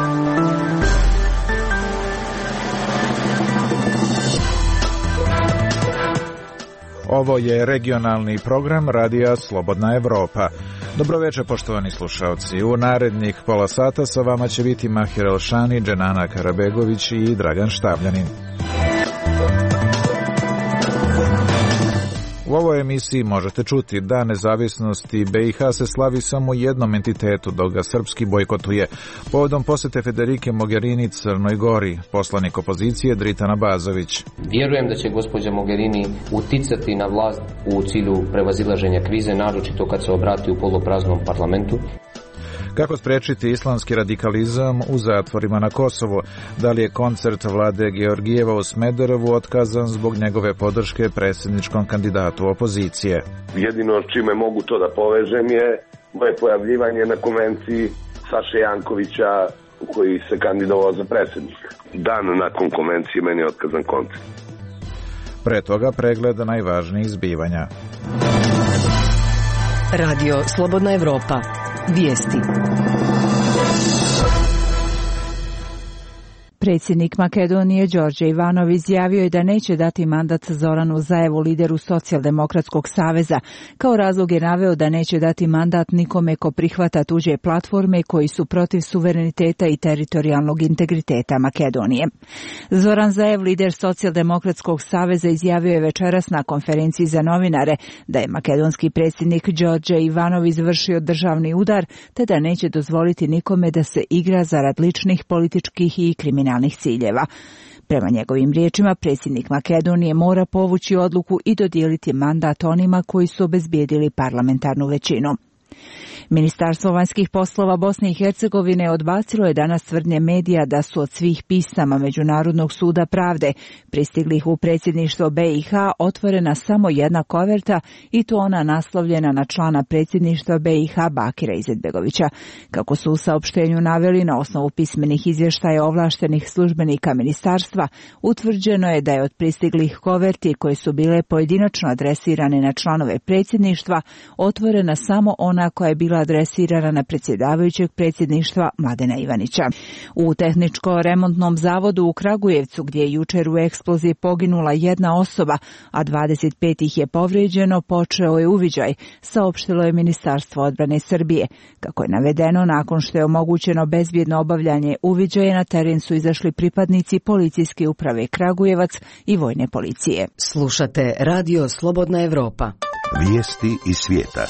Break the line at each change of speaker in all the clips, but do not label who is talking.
Ovo je regionalni program Radija Slobodna Evropa. Dobroveče, poštovani slušalci. U narednih pola sata sa vama će biti Mahir Elšani, Dženana Karabegović i Dragan Štavljanin. U ovoj emisiji možete čuti da nezavisnosti BiH se slavi samo jednom entitetu, dok ga srpski bojkotuje. Povodom posete Federike Mogherini Crnoj Gori, poslanik opozicije Dritan Abazović.
Vjerujem da će gospođa Mogherini uticati na vlast u cilju prevazilaženja krize, naročito kad se obrati u polupraznom parlamentu.
Kako spriječiti islamski radikalizam u zatvorima na Kosovu? Da li je koncert Vlade Georgijeva u Smederevu otkazan zbog njegove podrške predsjedničkom kandidatu opozicije?
Jedino čime mogu to da povežem je moje pojavljivanje na konvenciji Saše Jankovića koji se kandidovao za predsjednika. Dan nakon konvencije meni je otkazan koncert.
Pre toga pregled najvažnijih zbivanja.
Radio Slobodna Evropa. Vijesti.
Predsjednik Makedonije Đorđe Ivanov izjavio je da neće dati mandat Zoranu Zaevu, lideru Socijaldemokratskog saveza. Kao razlog je naveo da neće dati mandat nikome ko prihvata tuđe platforme koji su protiv suvereniteta i teritorijalnog integriteta Makedonije. Zoran Zaev, lider Socijaldemokratskog saveza, izjavio je večeras na konferenciji za novinare da je makedonski predsjednik Đorđe Ivanov izvršio državni udar, te da neće dozvoliti nikome da se igra zarad ličnih, političkih i kriminalnih ciljeva. Prema njegovim riječima, predsjednik Makedonije mora povući odluku i dodijeliti mandat onima koji su obezbijedili parlamentarnu većinu. Ministarstvo vanjskih poslova Bosne i Hercegovine odbacilo je danas tvrdnje medija da su od svih pisama Međunarodnog suda pravde pristiglih u predsjedništvo BiH otvorena samo jedna koverta i to ona naslovljena na člana predsjedništva BiH Bakira Izetbegovića. Kako su u saopštenju naveli na osnovu pismenih izvještaja ovlaštenih službenika ministarstva, utvrđeno je da je od pristiglih koverti koje su bile pojedinačno adresirane na članove predsjedništva otvorena samo ona koja je bila adresirana na predsjedavajućeg predsjedništva Mladena Ivanića. U tehničko-remontnom zavodu u Kragujevcu, gdje je jučer u eksploziji poginula jedna osoba, a 25 ih je povrijeđeno, počeo je uviđaj, saopštilo je Ministarstvo odbrane Srbije. Kako je navedeno, nakon što je omogućeno bezbjedno obavljanje uviđaja, na teren su izašli pripadnici policijske uprave Kragujevac i vojne policije.
Slušate Radio Slobodna Evropa.
Vijesti iz svijeta.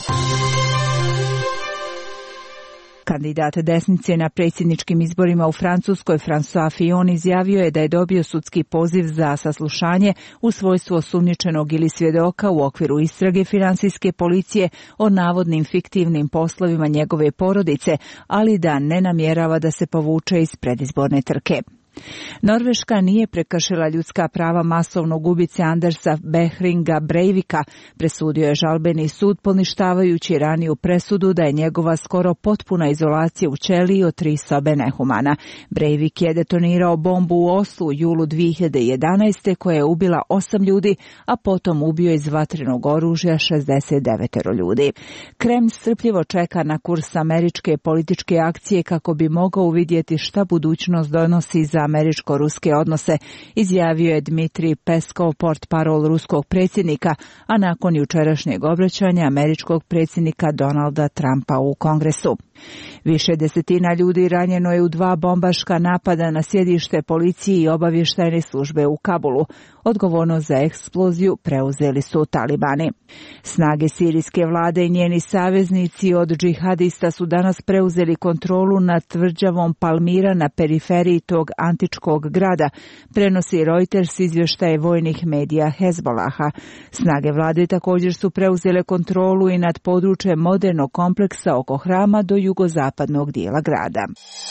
Kandidat desnice na predsjedničkim izborima u Francuskoj, François Fillon, izjavio je da je dobio sudski poziv za saslušanje u svojstvu osumnjičenog ili svjedoka u okviru istrage finansijske policije o navodnim fiktivnim poslovima njegove porodice, ali da ne namjerava da se povuče iz predizborne trke. Norveška nije prekršila ljudska prava masovnog ubice Andersa Behringa Breivika, presudio je žalbeni sud poništavajući raniju presudu da je njegova skoro potpuna izolacija u ćeliji od 3 sobe nehumana. Breivik je detonirao bombu u Oslu u julu 2011. koja je ubila 8 ljudi, a potom ubio iz vatrenog oružja 69 ljudi. Kreml strpljivo čeka na kurs američke političke akcije kako bi mogao uvidjeti šta budućnost donosi za američko-ruske odnose, izjavio je Dmitrij Peskov, portparol ruskog predsjednika, a nakon jučerašnjeg obraćanja američkog predsjednika Donalda Trumpa u Kongresu. Više desetina ljudi ranjeno je u 2 bombaška napada na sjedište policije i obavještajne službe u Kabulu. Odgovornost za eksploziju preuzeli su talibani. Snage sirijske vlade i njeni saveznici od džihadista su danas preuzeli kontrolu nad tvrđavom Palmira na periferiji tog antičkog grada, prenosi Reuters izvještaje vojnih medija Hezbolaha. Snage vlade također su preuzele kontrolu i nad područjem modernog kompleksa oko hrama do jugozapadnog dijela grada.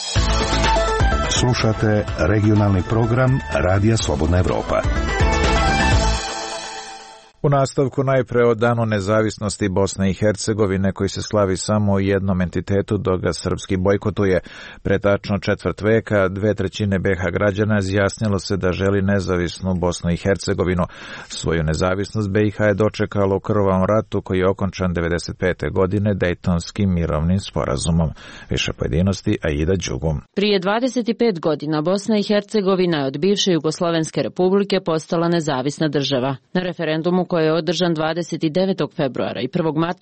Slušate regionalni program Radija Slobodna Evropa.
U nastavku najpre o danu nezavisnosti Bosne i Hercegovine koji se slavi samo u jednom entitetu dok ga srpski bojkotuje. Pre tačno četvrt veka 2/3 BiH građana izjasnilo se da želi nezavisnu Bosnu i Hercegovinu. Svoju nezavisnost BiH je dočekalo u krvavom ratu koji je okončan 1995. godine Dejtonskim mirovnim sporazumom. Više pojedinosti Aida Đugum.
Prije 25 godina Bosna i Hercegovina je od bivše Jugoslovenske republike postala nezavisna država. Na referendumu koji je održan 29. februara i 1. marta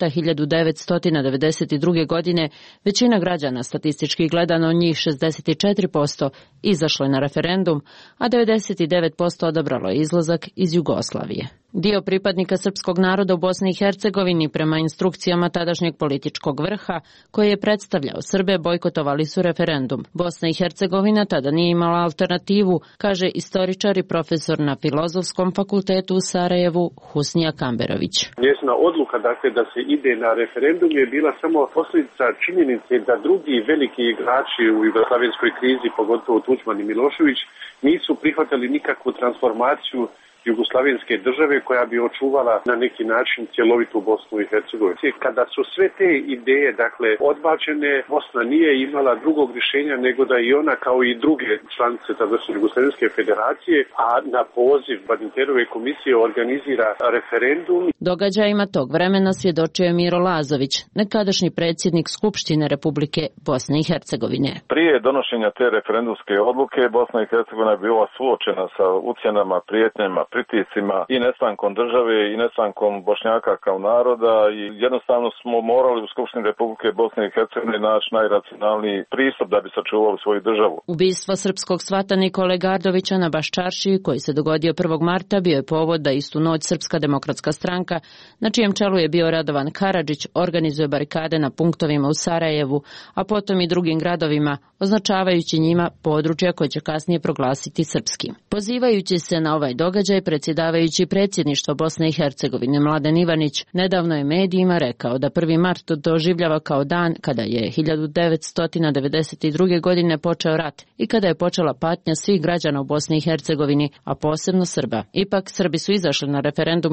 1992. godine, većina građana, statistički gledano njih 64%, izašlo je na referendum, a 99% odabralo je izlazak iz Jugoslavije. Dio pripadnika srpskog naroda u Bosni i Hercegovini prema instrukcijama tadašnjeg političkog vrha, koji je predstavljao Srbe, bojkotovali su referendum. Bosna i Hercegovina tada nije imala alternativu, kaže istoričar i profesor na Filozofskom fakultetu u Sarajevu Husnija Kamberović.
Njezina odluka da se ide na referendum je bila samo posljedica činjenice da drugi veliki igrači u jugoslavenskoj krizi, pogotovo Tuđman i Milošević, nisu prihvatili nikakvu transformaciju jugoslavenske države koja bi očuvala na neki način cjelovitu Bosnu i Hercegovinu. Kada su sve te ideje odbačene, Bosna nije imala drugog rješenja nego da i ona kao i druge članice tadašnje Jugoslavenske federacije, a na poziv Badinterove komisije organizira referendum.
Događajima tog vremena svjedočio je Miro Lazović, nekadašnji predsjednik Skupštine Republike Bosne i Hercegovine.
Prije donošenja te referendumske odluke Bosna i Hercegovina je bila suočena sa ucjenama, prijetnjama, pritiscima i nestankom države i nestankom Bošnjaka kao naroda i jednostavno smo morali u Skupštini Republike Bosne i Hercegovine naći najracionalniji pristup da bi sačuvali svoju državu.
Ubistvo srpskog svata Nikole Gardovića na Baščaršiji, koji se dogodio 1. marta, bio je povod da istu noć Srpska demokratska stranka, na čijem čelu je bio Radovan Karadžić, organizuje barikade na punktovima u Sarajevu, a potom i drugim gradovima, označavajući njima područja koje će kasnije proglasiti srpskim. Pozivajući se na ovaj događaj, predsjedavajući predsjedništvo Bosne i Hercegovine Mladen Ivanić nedavno je medijima rekao da 1. mart doživljava kao dan kada je 1992. godine počeo rat i kada je počela patnja svih građana u Bosni i Hercegovini, a posebno Srba. Ipak Srbi su izašli na referendum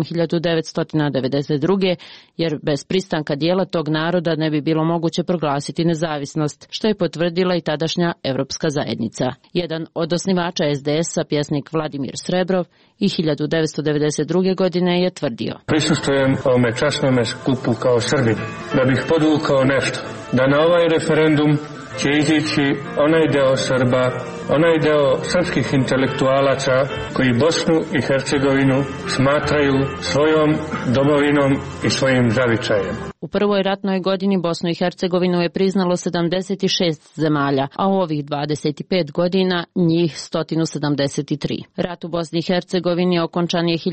1992. jer bez pristanka dijela tog naroda ne bi bilo moguće proglasiti nezavisnost, što je potvrdila i tadašnja Evropska zajednica. Jedan od osnivača SDS-a, pjesnik Vladimir Srebrov, i 1992. godine je tvrdio:
Prisustvujem ovome časnome skupu kao Srbin, da bih podvukao nešto, da na ovaj referendum će izići onaj deo Srba, onaj deo srpskih intelektualaca koji Bosnu i Hercegovinu smatraju svojom domovinom i svojim zavičajem.
U prvoj ratnoj godini Bosnu i Hercegovinu je priznalo 76 zemalja, a u ovih 25 godina njih 173. Rat u Bosni i Hercegovini okončan je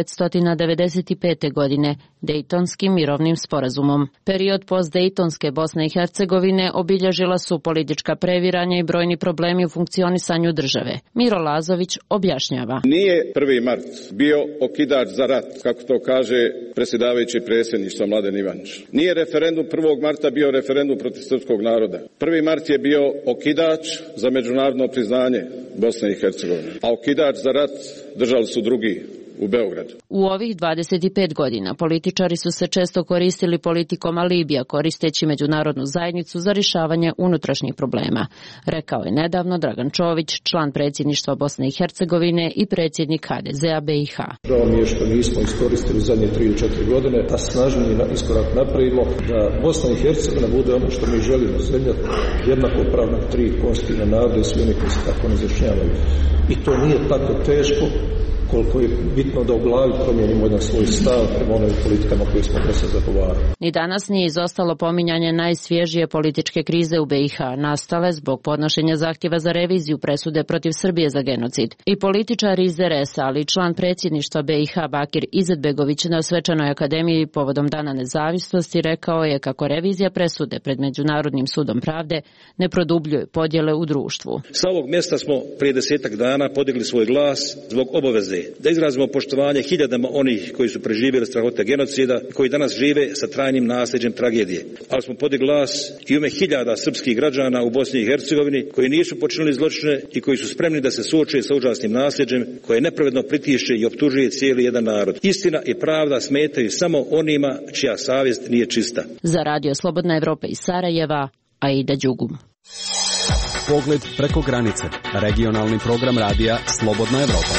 1995. godine Dejtonskim mirovnim sporazumom. Period post-Dejtonske Bosne i Hercegovine obilježila su politička previranja i brojni problemi u funkcionisanju države. Miro Lazović objašnjava:
Nije 1. mart bio okidač za rat, kako to kaže predsjedavajući predsjedništva Mladen Ivanić. Nije referendum 1. marta bio referendum protiv srpskog naroda. 1. mart je bio okidač za međunarodno priznanje Bosne i Hercegovine, a okidač za rat držali su drugi u Beogradu.
U ovih 25 godina političari su se često koristili politikom alibija, koristeći međunarodnu zajednicu za rješavanje unutrašnjih problema, rekao je nedavno Dragan Čović, član predsjedništva Bosne i Hercegovine i predsjednik HDZ-a BiH.
Žao mi je što nismo iskoristili zadnje 3 ili 4 godine da snažniji iskorak napravimo, da Bosna i Hercegovina bude ono što mi želimo, zemlja jednakopravna 3 konstitutivna naroda i svi oni koji se tako ne izjašnjavaju. I to nije tako teško koliko je bitno da u glavi promijenimo jedan svoj stav prema onim politikama koje smo do sada zagovarali.
Ni danas nije izostalo pominjanje najsvježije političke krize u BiH, nastale zbog podnošenja zahtjeva za reviziju presude protiv Srbije za genocid. I političar iz RS-a, ali i član predsjedništva BiH Bakir Izetbegović na Svečanoj akademiji povodom Dana nezavisnosti rekao je kako revizija presude pred Međunarodnim sudom pravde ne produbljuje podjele u društvu.
Sa ovog mjesta smo prije 10-ak dana podigli svoj glas zbog obaveze obaveze da izrazimo poštovanje hiljadama onih koji su preživjeli strahote genocida, koji danas žive sa trajnim nasljeđem tragedije. Ali smo podigli glas i u ime hiljada srpskih građana u Bosni i Hercegovini koji nisu počinili zločine i koji su spremni da se suoče sa užasnim nasljeđem koje nepravedno pritišće i optužuje cijeli jedan narod. Istina i pravda smetaju samo onima čija savjest nije čista.
Za Radio Slobodna Evropa iz Sarajeva, Aida Đugum.
Pogled preko granice. Regionalni program radija Slobodna Evropa.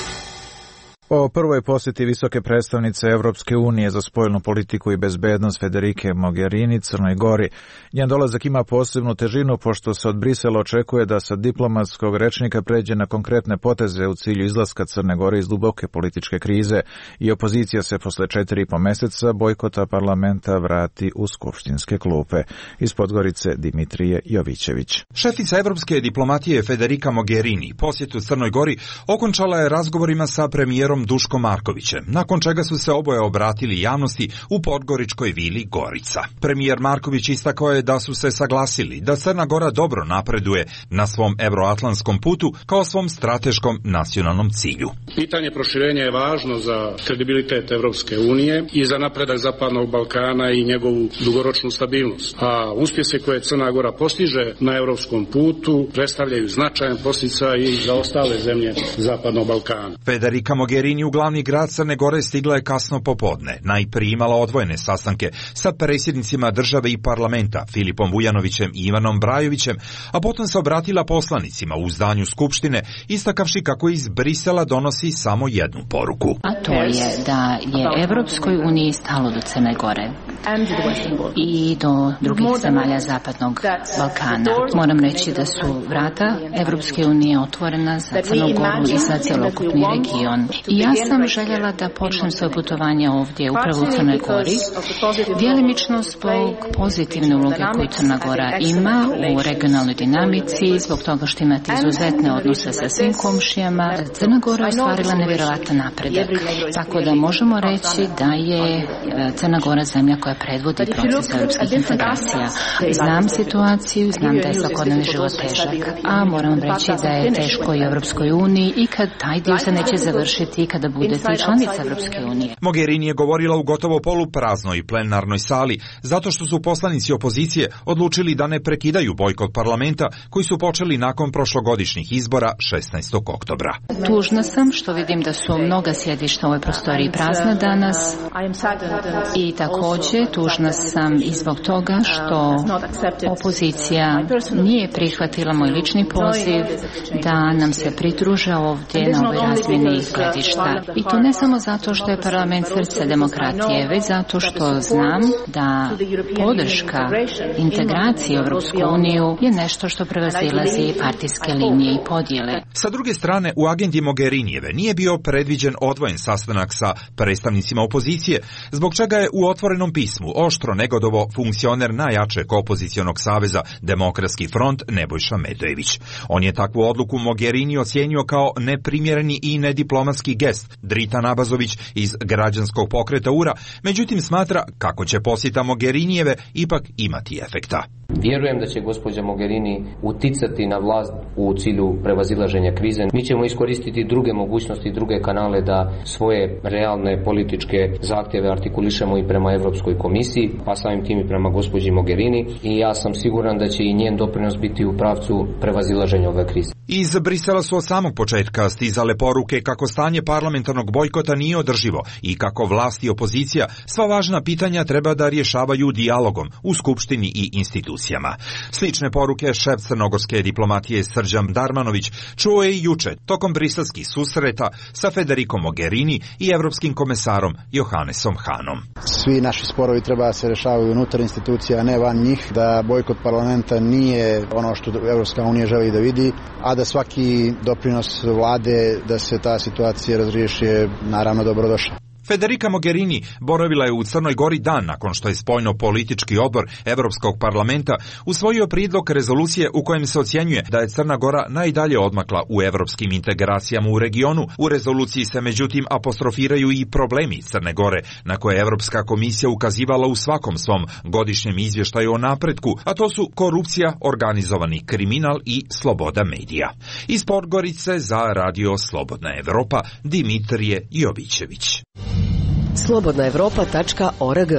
O prvoj posjeti visoke predstavnice Evropske unije za spoljnu politiku i bezbednost Federike Mogherini Crnoj Gori. Njen dolazak ima posebnu težinu pošto se od Brisela očekuje da sa diplomatskog rečnika pređe na konkretne poteze u cilju izlaska Crne Gore iz duboke političke krize i opozicija se posle 4,5 meseca bojkota parlamenta vrati u skupštinske klupe. Iz Podgorice Dimitrije Jovićević.
Šefica evropske diplomatije Federika Mogherini posjetu Crnoj Gori okončala je razgovorima sa premijerom Duškom Markovićem, nakon čega su se oboje obratili javnosti u podgoričkoj vili Gorica. Premijer Marković istakao je da su se saglasili da Crna Gora dobro napreduje na svom evroatlantskom putu kao svom strateškom nacionalnom cilju.
Pitanje proširenja je važno za kredibilitet Evropske unije i za napredak Zapadnog Balkana i njegovu dugoročnu stabilnost. A uspjehe koje Crna Gora postiže na evropskom putu predstavljaju značajan podsticaj i za ostale zemlje Zapadnog Balkana.
Federika Mogherini u glavni grad Crne Gore stigla je kasno popodne. Najprije imala odvojene sastanke sa predsjednicima države i parlamenta Filipom Vujanovićem i Ivanom Brajovićem, a potom se obratila poslanicima u zdanju Skupštine, istakavši kako iz Brisela donosi samo jednu poruku.
A to je da je Evropskoj uniji stalo do Crne Gore i do drugih zemalja Zapadnog Balkana. Moram reći da su vrata Evropske unije otvorena za Crnu Goru i za cjelokupni region. I ja sam željela da počnem svoje putovanje ovdje upravo u Crnoj Gori, djelimično zbog pozitivne uloge koju Crna Gora ima u regionalnoj dinamici, zbog toga što imate izuzetne odnose sa svim komšijama. Crna Gora je ostvarila nevjerojatan napredak, tako da možemo reći da je Crna Gora zemlja koja predvodi proces europskih integracija. Znam situaciju, znam da je svakodnevni život težak, a moram reći da je teško i Evropskoj uniji i kad taj dio se neće završiti i kada budete članica Evropske unije.
Mogherini je govorila u gotovo polupraznoj plenarnoj sali zato što su poslanici opozicije odlučili da ne prekidaju bojkot parlamenta koji su počeli nakon prošlogodišnjih izbora 16. oktobra.
Tužna sam što vidim da su mnoga sjedišta u ovoj prostoriji prazna danas i također tužna sam i zbog toga što opozicija nije prihvatila moj lični poziv da nam se pridruže ovdje na ovoj razmjeni gledišta. I to ne samo zato što je parlament srce demokratije, već zato što znam da podrška integracije u Europsku uniju je nešto što prevazilazi partijske linije i podjele.
Sa druge strane, u agendi Mogherinijeve nije bio predviđen odvojen sastanak sa predstavnicima opozicije, zbog čega je u otvorenom pismu oštro negodovo funkcioner najjačeg opozicionog saveza Demokratski front Nebojša Medojević. On je takvu odluku Mogherini ocijenio kao neprimjereni i nediplomatski gest. Dritan Abazović iz građanskog pokreta URA, međutim smatra kako će posjeta Mogherinijeve ipak imati efekta.
Vjerujem da će gospođa Mogherini uticati na vlast u cilju prevazilaženja krize. Mi ćemo iskoristiti druge mogućnosti, druge kanale da svoje realne političke zahtjeve artikulišemo i prema Europskoj komisiji, pa samim tim i prema gospođi Mogherini, i ja sam siguran da će i njen doprinos biti u pravcu prevazilaženja ove krize.
Iz Brisela su od samog početka stizale poruke kako stanje parlamentarnog bojkota nije održivo i kako vlast i opozicija sva važna pitanja treba da rješavaju dijalogom u Skupštini i institucijama. Slične poruke šef crnogorske diplomatije Srđan Darmanović čuo je i juče tokom briselskih susreta sa Federikom Mogherini i evropskim komesarom Johannesom Hanom.
Svi naši sporovi treba da se rešavaju unutar institucija, a ne van njih, da bojkot parlamenta nije ono što Evropska unija želi da vidi, a da svaki doprinos vlade da se ta situacija razriješi je naravno dobrodošla.
Federica Mogherini boravila je u Crnoj Gori dan nakon što je spoljno-politički odbor Evropskog parlamenta usvojio prijedlog rezolucije u kojem se ocjenjuje da je Crna Gora najdalje odmakla u evropskim integracijama u regionu. U rezoluciji se međutim apostrofiraju i problemi Crne Gore, na koje je Evropska komisija ukazivala u svakom svom godišnjem izvještaju o napretku, a to su korupcija, organizovani kriminal i sloboda medija. Iz Podgorice za Radio Slobodna Evropa, Dimitrije Jovićević.
slobodnaevropa.org.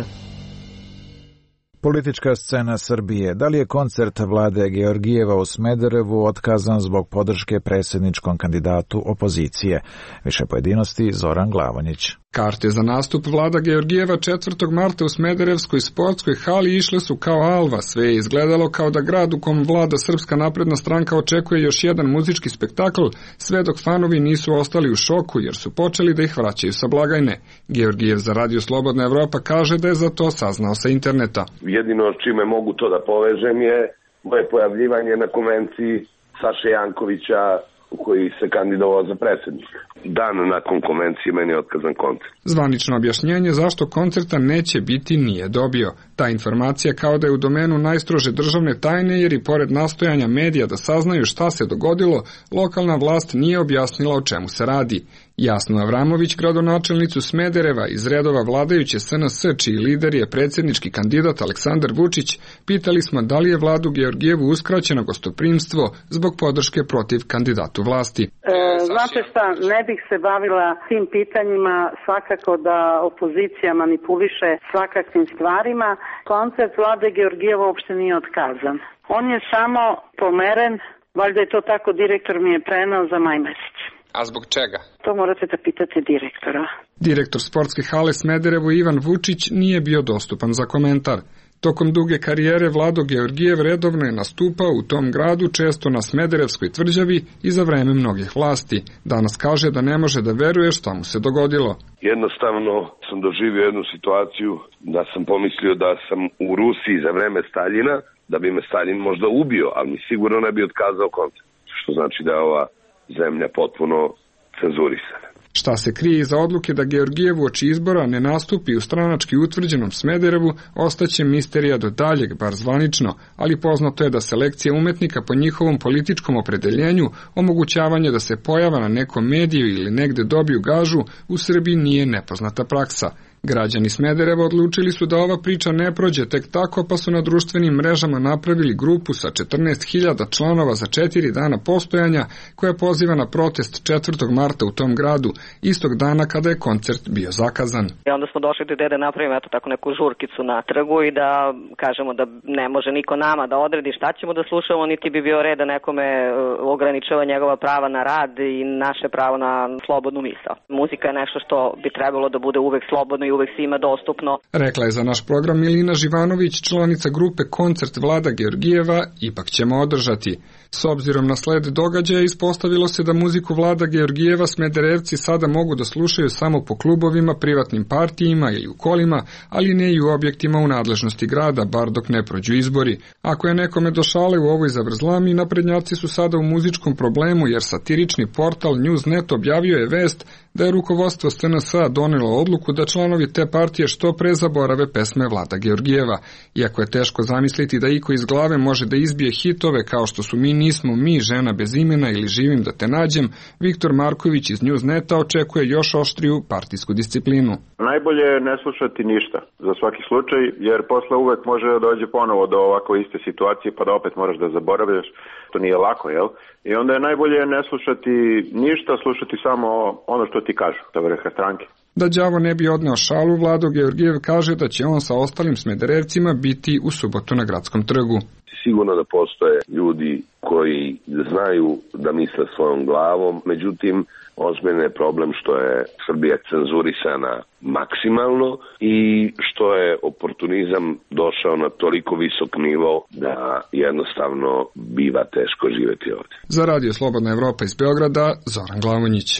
Politička scena Srbije. Da li je koncert Vlade Georgijeva u Smederevu otkazan zbog podrške predsjedničkom kandidatu opozicije? Više pojedinosti Zoran Glavonjić.
Karte za nastup Vlada Georgijeva 4. marta u Smederevskoj sportskoj hali išle su kao alva. Sve je izgledalo kao da grad u kom vlada Srpska napredna stranka očekuje još jedan muzički spektakl, sve dok fanovi nisu ostali u šoku jer su počeli da ih vraćaju sa blagajne. Georgijev za Radio Slobodna Evropa kaže da je za to saznao sa interneta.
Jedino čime mogu to da povežem je moje pojavljivanje na konvenciji Saše Jankovića koji se kandidovao za predsjednika. Dan nakon konvencije meni je otkazan koncert.
Zvanično objašnjenje zašto koncerta neće biti nije dobio. Ta informacija kao da je u domenu najstrože državne tajne jer i pored nastojanja medija da saznaju šta se dogodilo, lokalna vlast nije objasnila o čemu se radi. Jasnu Avramović, gradonačelnicu Smedereva iz redova vladajuće SNS, čiji lider je predsjednički kandidat Aleksandar Vučić, pitali smo da li je Vladu Georgijevu uskraćeno gostoprimstvo zbog podrške protiv kandidatu vlasti.
Znate šta, ne bih se bavila tim pitanjima, svakako da opozicija manipuliše svakakvim stvarima. Koncert Vlade Georgijeva uopšte nije otkazan. On je samo pomeren, valjda je to tako direktor mi je preneo za maj mesec.
A zbog čega?
To morate da pitate direktora.
Direktor sportske hale Smederevo Ivan Vučić nije bio dostupan za komentar. Tokom duge karijere Vlado Georgijev redovno je nastupao u tom gradu, često na Smederevskoj tvrđavi i za vreme mnogih vlasti. Danas kaže da ne može da veruje šta mu se dogodilo.
Jednostavno sam doživio jednu situaciju da sam pomislio da sam u Rusiji za vreme Staljina, da bi me Staljin možda ubio, ali mi sigurno ne bi otkazao koncert. Što znači da je ova zemlja potpuno cenzurisana.
Šta se krije iza odluke da Georgijev uoči izbora ne nastupi u stranački utvrđenom Smederevu, ostaće misterija do daljeg, bar zvanično, ali poznato je da selekcija umetnika po njihovom političkom opredeljenju, omogućavanje da se pojava na nekom mediju ili negde dobiju gažu, u Srbiji nije nepoznata praksa. Građani Smedereva odlučili su da ova priča ne prođe tek tako, pa su na društvenim mrežama napravili grupu sa 14.000 članova za 4 dana postojanja koja poziva na protest 4. marta u tom gradu, istog dana kada je koncert bio zakazan.
I onda smo došli do ideje da napravimo tako neku žurkicu na trgu i da kažemo da ne može niko nama da odredi šta ćemo da slušamo, niti bi bio red da nekome ograničava njegova prava na rad i naše pravo na slobodnu misao. Muzika je nešto što bi trebalo da bude uvek slobodno i uvek svima dostupno.
Rekla je za naš program Milina Živanović, članica grupe Koncert Vlada Georgijeva, ipak ćemo održati. S obzirom na sled događaja ispostavilo se da muziku Vlada Georgijeva Smederevci sada mogu da slušaju samo po klubovima, privatnim partijima ili u kolima, ali ne i u objektima u nadležnosti grada, bar dok ne prođu izbori. Ako je nekome do šale u ovoj zavrzlami, naprednjaci su sada u muzičkom problemu jer satirični portal Newsnet objavio je vest da je rukovodstvo SNS-a donelo odluku da članovi te partije što pre zaborave pesme Vlada Georgijeva. Iako je teško zamisliti da iko iz glave može da izbije hitove kao što su Mi nismo mi, Žena bez imena ili Živim da te nađem, Viktor Marković iz Newsneta očekuje još oštriju partijsku disciplinu.
Najbolje je ne slušati ništa za svaki slučaj, jer posle uvek može da dođe ponovo do ovako iste situacije pa da opet moraš da zaboraviš. To nije lako, jel? I onda je najbolje ne slušati ništa, slušati samo ono što ti kažu, sa vrha stranke.
Da đavo ne bi odneo šalu, Vlado Georgijev kaže da će on sa ostalim Smederevcima biti u subotu na Gradskom trgu.
Sigurno da postoje ljudi koji znaju da misle svojom glavom, međutim, ozbiljan je problem što je Srbija cenzurisana maksimalno i što je oportunizam došao na toliko visok nivo da jednostavno biva teško živjeti ovdje.
Za Radio Slobodna Evropa iz Beograda, Zoran Glavonjić.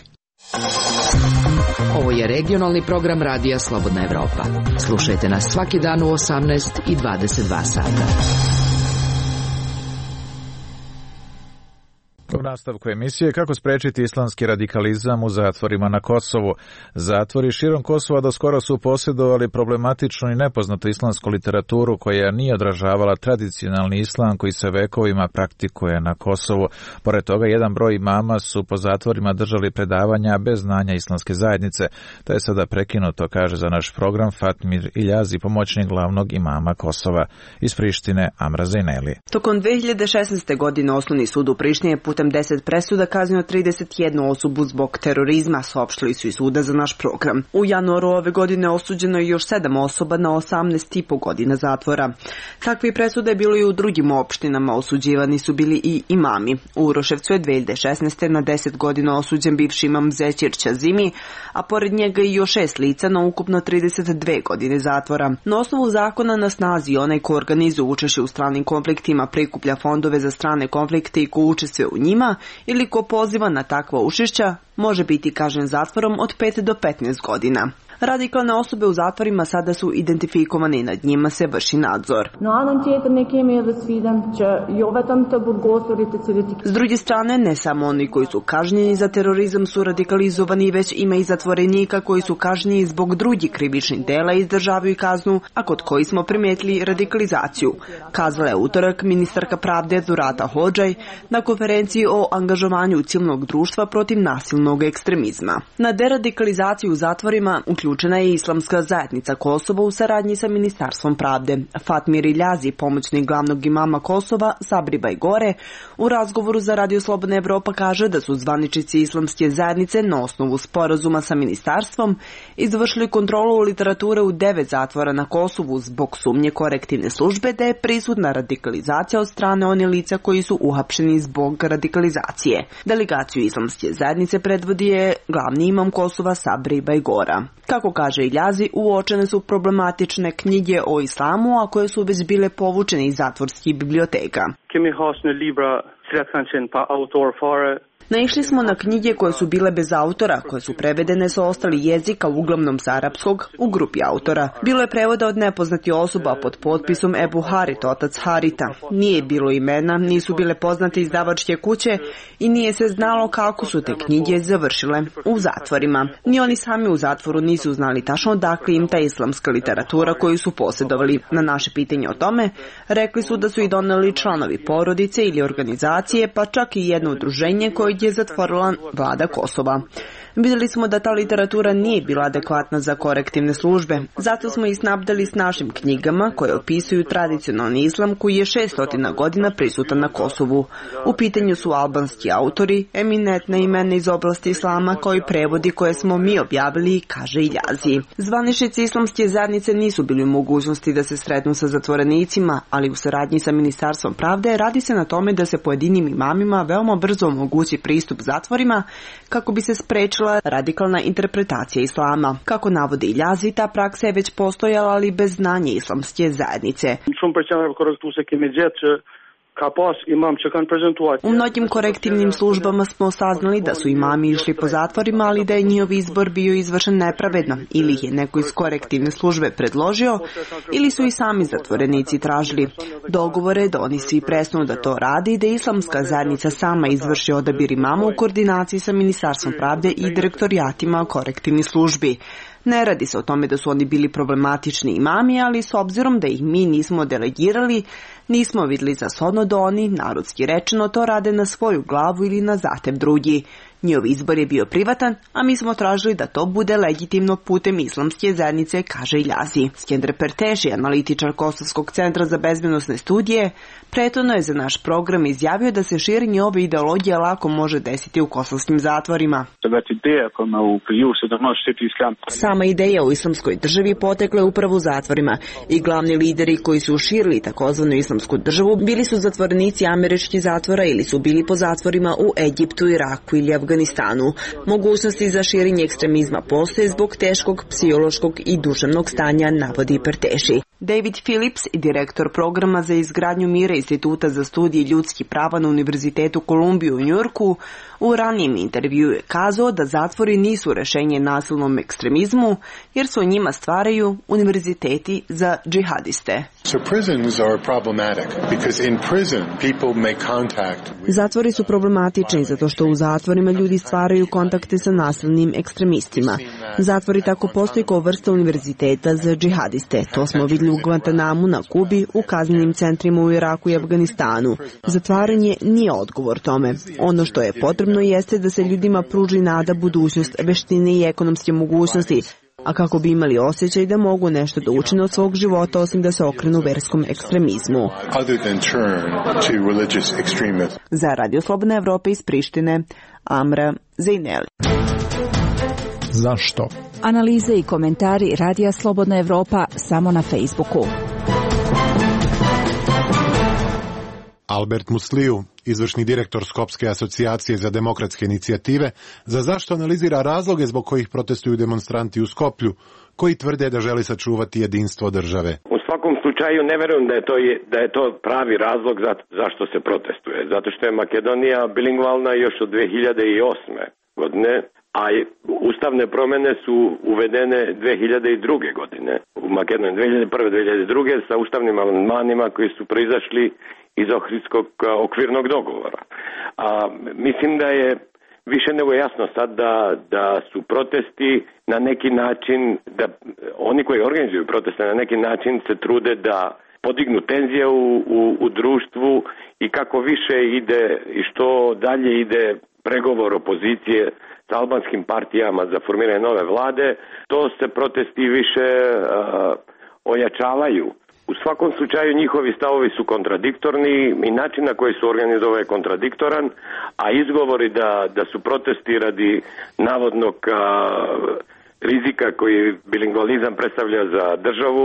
Ovo je regionalni program Radija Slobodna Evropa. Slušajte nas svaki dan u 18 i 22 sata.
U nastavku emisije kako sprečiti islamski radikalizam u zatvorima na Kosovu. Zatvori širom Kosova do skoro su posjedovali problematičnu i nepoznatu islamsku literaturu koja nije odražavala tradicionalni islam koji se vekovima praktikuje na Kosovu. Pored toga, jedan broj imama su po zatvorima držali predavanja bez znanja islamske zajednice. To je sada prekinuto, kaže za naš program Fatmir Iljazi, pomoćnik glavnog imama Kosova. Iz Prištine, Amra Zejneli.
Tokom 2016. godine Osnovni sud u Prištini je putem 10 presuda kaznio 31 osobu zbog terorizma, saopštili su iz suda za naš program. U januaru ove godine osuđeno je još 7 osoba na 18,5 godina zatvora. Takvi presude je bilo i u drugim opštinama, osuđivani su bili i imami. U Uroševcu je 2016. na 10 godina osuđen bivši imam Zećir Ćazimi, a pored njega i još 6 lica na ukupno 32 godine zatvora. Na osnovu zakona na snazi onaj ko organizuje učešće u stranim konfliktima, prikuplja fondove za strane konflikte i ko učestvuje u njima ili ko poziva na takva učešća može biti kažnjen zatvorom od 5 do 15 godina. Radikalne osobe u zatvorima sada su identifikovane i nad njima se vrši nadzor. S druge strane, ne samo oni koji su kažnjeni za terorizam su radikalizovani, već ima i zatvorenika koji su kažnjeni zbog drugih krivičnih dela i izdržavaju kaznu, a kod koji smo primijetili radikalizaciju, kazala je utorak ministarka pravde Zurata Hodžaj na konferenciji o angažovanju civilnog društva protiv nasilnog ekstremizma. Na deradikalizaciju u zatvorima uključena je Islamska zajednica Kosova u saradnji sa Ministarstvom pravde. Fatmir Iljazi, pomoćnik glavnog imama Kosova, Sabri Bajgore, u razgovoru za Radio Slobodna Evropa kaže da su zvaničnici Islamske zajednice na osnovu sporazuma sa ministarstvom izvršili kontrolu literature u 9 zatvora na Kosovu zbog sumnje korektivne službe da je prisutna radikalizacija od strane onih lica koji su uhapšeni zbog radikalizacije. Delegaciju Islamske zajednice predvodi je glavni imam Kosova Sabri Bajgora. Kako kaže Iljazi, uočene su problematične knjige o islamu, a koje su već bile povučene iz zatvorskih biblioteka. Naišli smo na knjige koje su bile bez autora, koje su prevedene sa ostali jezika, uglavnom s arapskog, u grupi autora. Bilo je prevoda od nepoznati osoba pod potpisom Ebu Harit, otac Harita. Nije bilo imena, nisu bile poznate izdavačke kuće i nije se znalo kako su te knjige završile u zatvorima. Ni oni sami u zatvoru nisu znali tačno odakle im ta islamska literatura koju su posjedovali. Na naše pitanje o tome, rekli su da su i doneli članovi porodice ili organizacije, pa čak i jedno udruženje koje je zatvorila vlada Kosova. Vidjeli smo da ta literatura nije bila adekvatna za korektivne službe. Zato smo ih snabdali s našim knjigama koje opisuju tradicionalni islam koji je 600 godina prisutan na Kosovu. U pitanju su albanski autori, eminentne imena iz oblasti islama kao i prevodi koje smo mi objavili, kaže Iljazi. Zvaničnici Islamske zajednice nisu bili u mogućnosti da se sretnu sa zatvorenicima, ali u saradnji sa Ministarstvom pravde radi se na tome da se pojedinim imamima veoma brzo omogući pristup zatvorima kako bi se sprečila radikalna interpretacija islama. Kako navodi Iljazi, ta praksa je već postojala, ali bez znanja Islamske zajednice. U mnogim korektivnim službama smo saznali da su imami išli po zatvorima, ali da je njihov izbor bio izvršen nepravedno, ili ih je neko iz korektivne službe predložio, ili su i sami zatvorenici tražili. Dogovore da oni svi presnu da to radi i da Islamska zajednica sama izvrši odabir imama u koordinaciji sa Ministarstvom pravde i direktorijatima korektivnih službi. Ne radi se o tome da su oni bili problematični imami, ali s obzirom da ih mi nismo delegirali, nismo vidjeli za shodno da oni, narodski rečeno, to rade na svoju glavu ili na zahtev drugi. Njihov izbor je bio privatan, a mi smo tražili da to bude legitimno putem Islamske zajednice, kaže Iljazi. Skender Perteši, analitičar Kosovskog centra za bezbednosne studije, prethodno je za naš program izjavio da se širenje ove ideologije lako može desiti u kosovskim zatvorima. Sama ideja o islamskoj državi potekla je upravo u zatvorima i glavni lideri koji su širili takozvanu islamsku državu bili su zatvorenici američkih zatvora ili su bili po zatvorima u Egiptu, Iraku ili Afganistanu. Afganistanu. Mogućnosti za širenje ekstremizma postoje zbog teškog psihološkog i duševnog stanja, navodi Perteši. David Phillips, direktor programa za izgradnju mira Instituta za studije ljudskih prava na Univerzitetu Kolumbije u Njujorku, u ranijem intervju je kazao da zatvori nisu rešenje nasilnom ekstremizmu, jer se u njima stvaraju univerziteti za džihadiste. Zatvori su problematični zato što u zatvorima ljudi stvaraju kontakte sa nasilnim ekstremistima. Zatvori tako postoji kao vrsta univerziteta za džihadiste. To smo vidjeli u Guantanamu na Kubi, u kaznenim centrima u Iraku i Afganistanu. Zatvaranje nije odgovor tome. Ono što je potrebno jeste da se ljudima pruži nada, budućnost, veštine i ekonomske mogućnosti, a kako bi imali osjećaj da mogu nešto da učine od svog života osim da se okrenu verskom ekstremizmu. Za Radio Slobodna Evropa iz Prištine, Amra Zejneli.
Zašto?
Analize i komentari Radija Slobodna Evropa samo na Facebooku.
Albert Musliju, izvršni direktor Skopske asocijacije za demokratske inicijative, za zašto analizira razloge zbog kojih protestuju demonstranti u Skoplju, koji tvrde da želi sačuvati jedinstvo države.
U svakom slučaju ne verujem da je to pravi razlog zašto se protestuje. Zato što je Makedonija bilingvalna još od 2008. godine, a ustavne promjene su uvedene 2002. godine. U Makedoniji 2001. 2002. sa ustavnim amandmanima koji su proizašli iz Ohridskog okvirnog dogovora. Mislim da je više nego jasno sad da su protesti na neki način, da oni koji organizuju proteste na neki način se trude da podignu tenzije u društvu i kako više ide i što dalje ide pregovor opozicije sa albanskim partijama za formiranje nove vlade, to se protesti više ojačavaju. U svakom slučaju njihovi stavovi su kontradiktorni i način na koji su organizovani je kontradiktoran, a izgovori da su protesti radi navodnog rizika koji bilingvalizam predstavlja za državu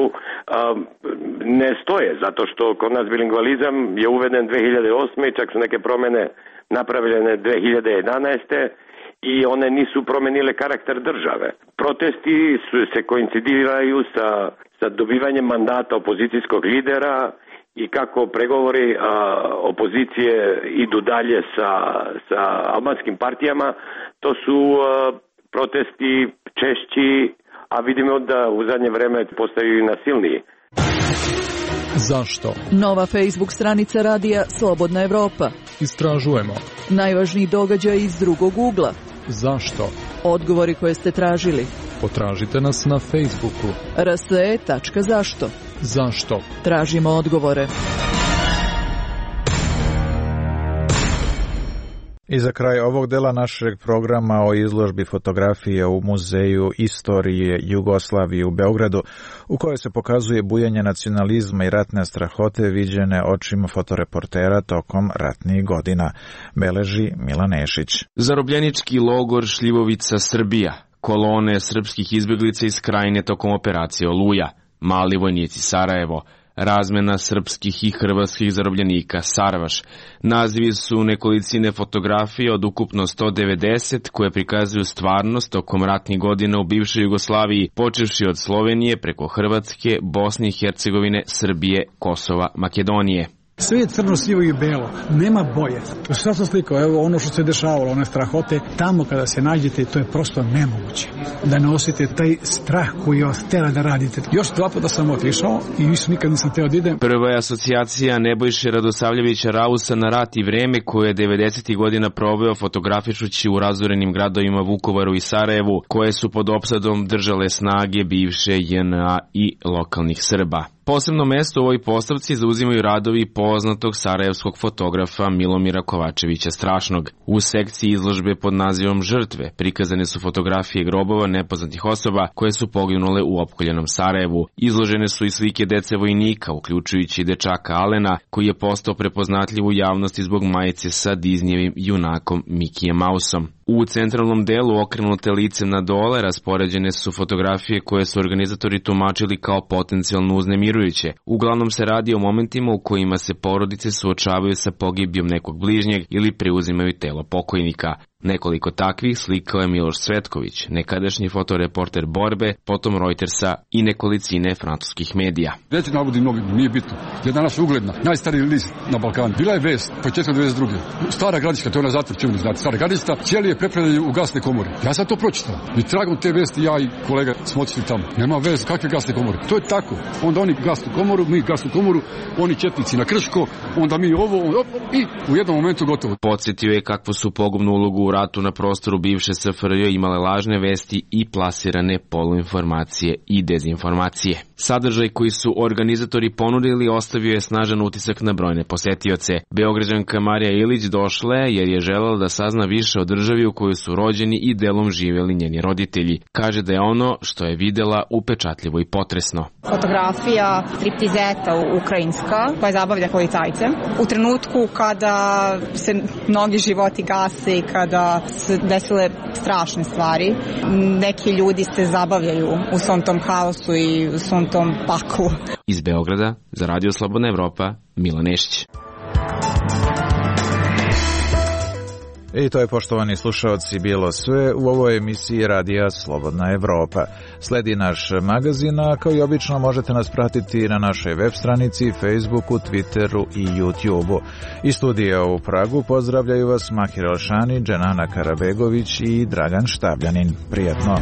ne stoje, zato što kod nas bilingvalizam je uveden 2008. i čak su neke promjene napravljene 2011. i one nisu promenile karakter države. Protesti se koincidiraju sa dobivanjem mandata opozicijskog lidera i kako pregovori opozicije idu dalje sa albanskim partijama, to su protesti češći, a vidimo da u zadnje vreme postaju i nasilniji.
Zašto?
Nova Facebook stranica Radija Slobodna Evropa.
Istražujemo.
Najvažniji događaj iz drugog ugla.
Zašto?
Odgovori koje ste tražili.
Potražite nas na Facebooku.
rse.zašto.
Zašto?
Tražimo odgovore.
I za kraj ovog dela našeg programa o izložbi fotografije u Muzeju istorije Jugoslavije u Beogradu, u kojoj se pokazuje bujanje nacionalizma i ratne strahote viđene očima fotoreportera tokom ratnih godina, beleži Milan Nešić.
Zarobljenički logor Šljivovica, Srbija, kolone srpskih izbjeglica iz Krajine tokom operacije Oluja, Mali vojnici, Sarajevo, razmena srpskih i hrvatskih zarobljenika, Sarvaš. Nazivi su nekolicine fotografije od ukupno 190 koje prikazuju stvarnost tokom ratnih godina u bivšoj Jugoslaviji, počevši od Slovenije preko Hrvatske, Bosne i Hercegovine, Srbije, Kosova, Makedonije.
Sve je crno, sivo i belo, nema boje. Sad sam slikao, evo ono što se dešavalo, one strahote, tamo kada se nađete, to je prosto nemoguće. Da ne osjetite taj strah koji vas tera da radite. Još 2 puta sam otišao i više nikad nisam teo da idem.
Prva je asocijacija Nebojše Radosavljevića Rausa na rat i vreme koje je 90. godina proveo fotografišući u razorenim gradovima Vukovaru i Sarajevu, koje su pod opsadom držale snage bivše JNA i lokalnih Srba. Posebno mesto u ovoj postavci zauzimaju radovi poznatog sarajevskog fotografa Milomira Kovačevića Strašnog. U sekciji izložbe pod nazivom Žrtve prikazane su fotografije grobova nepoznatih osoba koje su poginule u opkoljenom Sarajevu. Izložene su i slike dece vojnika, uključujući dečaka Alena, koji je postao prepoznatljiv u javnosti zbog majice sa Disneyevim junakom Mikijem Mausom. U centralnom delu, okrenute licem na dole, raspoređene su fotografije koje su organizatori tumačili kao potencijalno uznemirujuće. Uglavnom se radi o momentima u kojima se porodice suočavaju sa pogibijom nekog bližnjeg ili preuzimaju telo pokojnika. Nekoliko takvih slikao je Miloš Cvetković, nekadašnji fotoreporter Borbe, potom Reutersa i nekolicine francuskih medija.
Neću navodim mnogo, nije bitno. Je danas ugledna, najstariji list na Balkanu. Bila je vest, početkom 92. Stara Gradiška, to je ona zatvor, čemu ne znate, Stara Gradiška, cijeli je prepredaju u gasne komore. Ja sam to pročitao. I tragom te vesti ja i kolega smo otišli tamo. Nema veze, kakve gasne komore? To je tako. Onda oni gasnu komoru, mi gasnu komoru, oni četnici na Krško, onda mi ovo, i u jednom momentu gotovo.
Podsjetio je kakvu su pogubnu ulogu u ratu na prostoru bivše SFRJ imale lažne vesti i plasirane poluinformacije i dezinformacije. Sadržaj koji su organizatori ponudili ostavio je snažan utisak na brojne posetioce. Beograđanka Marija Ilić došla je jer je želela da sazna više o državi u kojoj su rođeni i delom živeli njeni roditelji. Kaže da je ono što je videla upečatljivo i potresno.
Fotografija striptizeta ukrajinska koja zabavlja policajce. U trenutku kada se mnogi životi gase i kada se desile strašne stvari, neki ljudi se zabavljaju u svom tom haosu i u svom tom paklu.
Iz Beograda, za Radio Slobodna Evropa, Milan Nešić.
I to je, poštovani slušalci, bilo sve u ovoj emisiji Radija Slobodna Evropa. Sledi naš magazin, a kao i obično možete nas pratiti na našoj web stranici, Facebooku, Twitteru i YouTubeu. Iz studija u Pragu pozdravljaju vas Mahir Elšani, Dženana Karabegović i Dragan Štabljanin. Prijetno!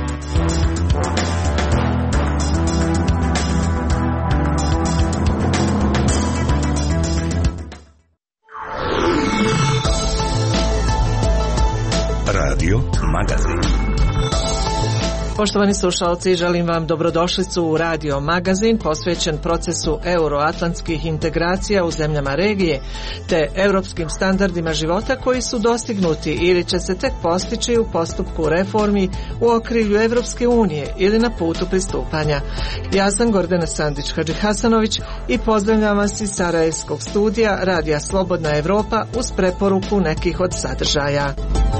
Radio Magazin.
Poštovani slušalci, želim vam dobrodošlicu u Radio Magazin posvećen procesu euroatlantskih integracija u zemljama regije te europskim standardima života koji su dostignuti ili će se tek postići u postupku reformi u okrilju Evropske unije ili na putu pristupanja. Ja sam Gordana Sandić-Hadžihasanović i pozdravljam vas iz Sarajevskog studija Radija Slobodna Evropa uz preporuku nekih od sadržaja.